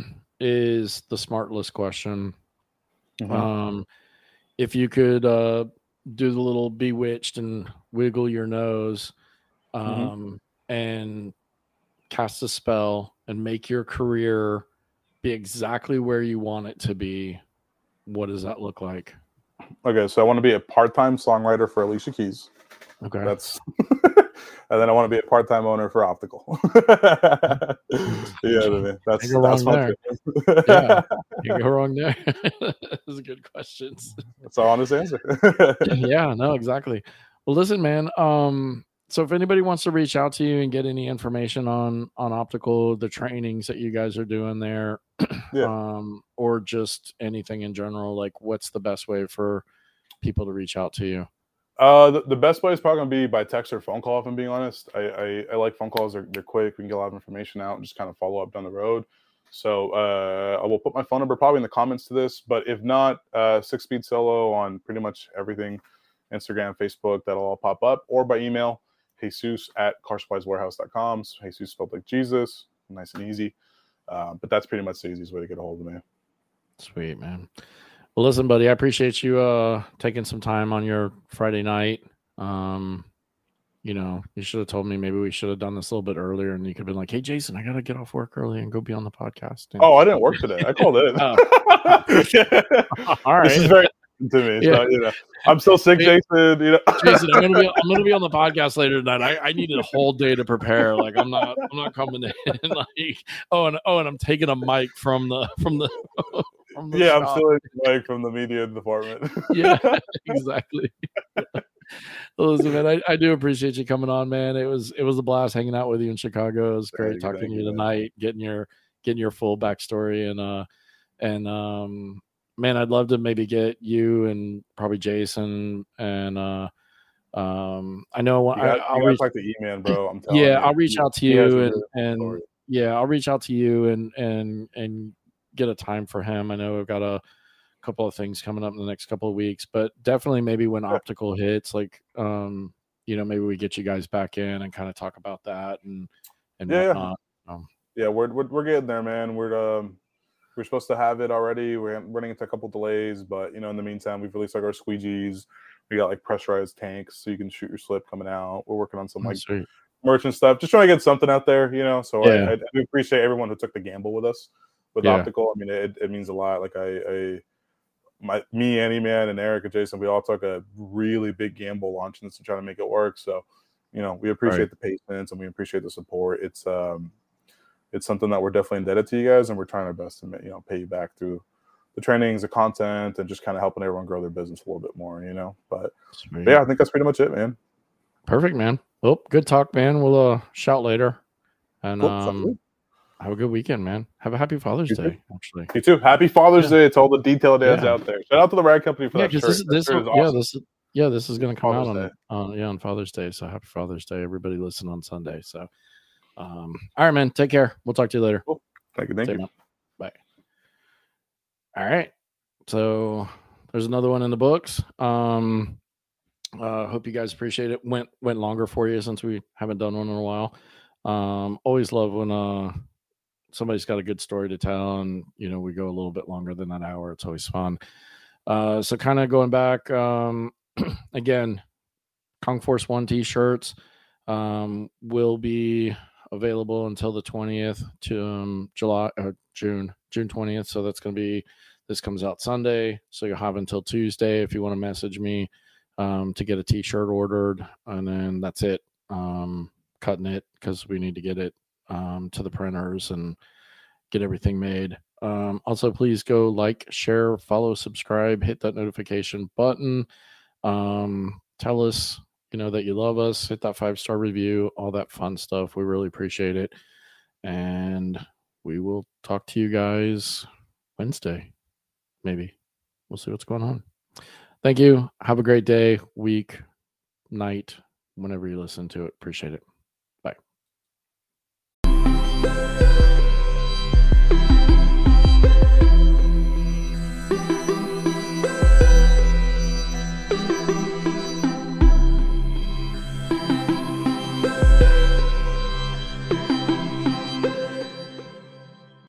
S1: is the smart list question.
S3: Mhm.
S1: Um, if you could uh, do the little bewitched and wiggle your nose, um,
S3: Mm-hmm.
S1: and cast a spell and make your career be exactly where you want it to be, what does that look like?
S3: Okay, so I want to be a part-time songwriter for Alicia Keys.
S1: Okay.
S3: That's and then I want to be a part-time owner for Optical. Yeah, I mean, that's
S1: Can't go
S3: that's
S1: wrong
S3: my
S1: there. Yeah, you go wrong there. Those are good questions.
S3: That's our honest answer.
S1: Yeah, no, exactly. Well, listen, man. Um, so if anybody wants to reach out to you and get any information on on Optical, the trainings that you guys are doing there,
S3: Yeah.
S1: um, or just anything in general, like what's the best way for people to reach out to you?
S3: Uh, the, the best way is probably gonna be by text or phone call. If I'm being honest, I I, I like phone calls. They're they're quick. We can get a lot of information out and just kind of follow up down the road. So uh, I will put my phone number probably in the comments to this. But if not, uh, Six Speed Solo on pretty much everything, Instagram, Facebook, that'll all pop up, or by email, Jesus at car supplies warehouse dot com. So Jesus spelled like Jesus, nice and easy. Uh, but that's pretty much the easiest way to get a hold of me.
S1: Sweet, man. Well, listen, buddy, I appreciate you uh, taking some time on your Friday night. Um, you know, you should have told me maybe we should have done this a little bit earlier, and you could have been like, "Hey, Jason, I got to get off work early and go be on the podcast." And,
S3: Oh, I didn't work today. I called in.
S1: Oh. All right.
S3: This is very to me.
S1: Yeah.
S3: So, you know, I'm so sick,
S1: Hey,
S3: Jason. You know,
S1: Jason, I'm gonna be I'm gonna be on the podcast later tonight. I, I needed a whole day to prepare. Like I'm not I'm not coming in like oh and oh and I'm taking a mic from the from the from the
S3: yeah, I'm
S1: shop.
S3: still Mike from the media department.
S1: Yeah, exactly. Well, listen, man, I, I do appreciate you coming on, man. It was it was a blast hanging out with you in Chicago. It was great
S3: Thank you,
S1: talking
S3: thank
S1: to you
S3: you, man.
S1: tonight, getting your getting your full backstory, and uh and um man, I'd love to maybe get you and probably Jason and uh um I know
S3: You
S1: I,
S3: got,
S1: I'll
S3: you got
S1: reach
S3: to talk to E-Man, bro. I'm telling
S1: yeah
S3: you.
S1: I'll reach
S3: He-
S1: out to
S3: he has
S1: you
S3: a
S1: and
S3: really cool
S1: and
S3: story.
S1: yeah I'll reach out to you and and and get a time for him. I know we've got a couple of things coming up in the next couple of weeks, but definitely maybe when
S3: Yeah.
S1: Optical hits, like um you know, maybe we get you guys back in and kind of talk about that and and
S3: Yeah, yeah.
S1: whatnot. Um,
S3: Yeah, we're, we're we're getting there, man. We're um we're supposed to have it already. We're running into a couple delays, but you know, in the meantime, we've released like our squeegees. We got like pressurized tanks, so you can shoot your slip coming out. We're working on some like
S1: sweet.
S3: merch and stuff, just trying to get something out there, you know. So
S1: Yeah.
S3: I, I do appreciate everyone who took the gamble with us with
S1: Yeah.
S3: Optical. I mean, it, it means a lot. Like I, I my me, Annie Man, and Eric and Jason, we all took a really big gamble launching this and trying to make it work. So, you know, we appreciate
S1: Right.
S3: the patience and we appreciate the support. It's um, it's something that we're definitely indebted to you guys, and we're trying our best to you know pay you back through the trainings, the content, and just kind of helping everyone grow their business a little bit more, you know. But,
S1: Sweet.
S3: but yeah, I think that's pretty much it, man.
S1: Perfect, man. Well, good talk, man. We'll uh shout later. And
S3: Cool. Sounds good.
S1: um have a good weekend, man. Have a happy Father's
S3: You too.
S1: Day, actually.
S3: You too. Happy Father's
S1: Yeah.
S3: Day to all the detail dads
S1: Yeah.
S3: out there. Shout out to the Rad Company for
S1: Yeah,
S3: that
S1: because
S3: shirt.
S1: this,
S3: That
S1: this
S3: shirt is
S1: yeah,
S3: awesome.
S1: this Yeah, this is going to come
S3: Father's
S1: out on, uh, yeah, on Father's Day. So happy Father's Day. Everybody listen on Sunday. So, um, all right, man. Take care. We'll talk to you later.
S3: Cool. Thank you. Thank
S1: See
S3: you.
S1: man. Bye. All right. So there's another one in the books. Um, uh, hope you guys appreciate it. Went went longer for you since we haven't done one in a while. Um, always love when uh somebody's got a good story to tell, and you know we go a little bit longer than that hour. It's always fun. Uh, so kind of going back um, again, Kong Force One t-shirts um, will be available until the twentieth to um, July or June June twentieth. So that's going to be this comes out Sunday. So you'll have until Tuesday if you want to message me um, to get a t-shirt ordered, and then that's it. Um, cutting it because we need to get it um, to the printers and get everything made. Um, also, please go like, share, follow, subscribe, hit that notification button. Um, tell us, you know, that you love us. Hit that five-star review, all that fun stuff. We really appreciate it. And we will talk to you guys Wednesday, maybe. We'll see what's going on. Thank you. Have a great day, week, night, whenever you listen to it. Appreciate it.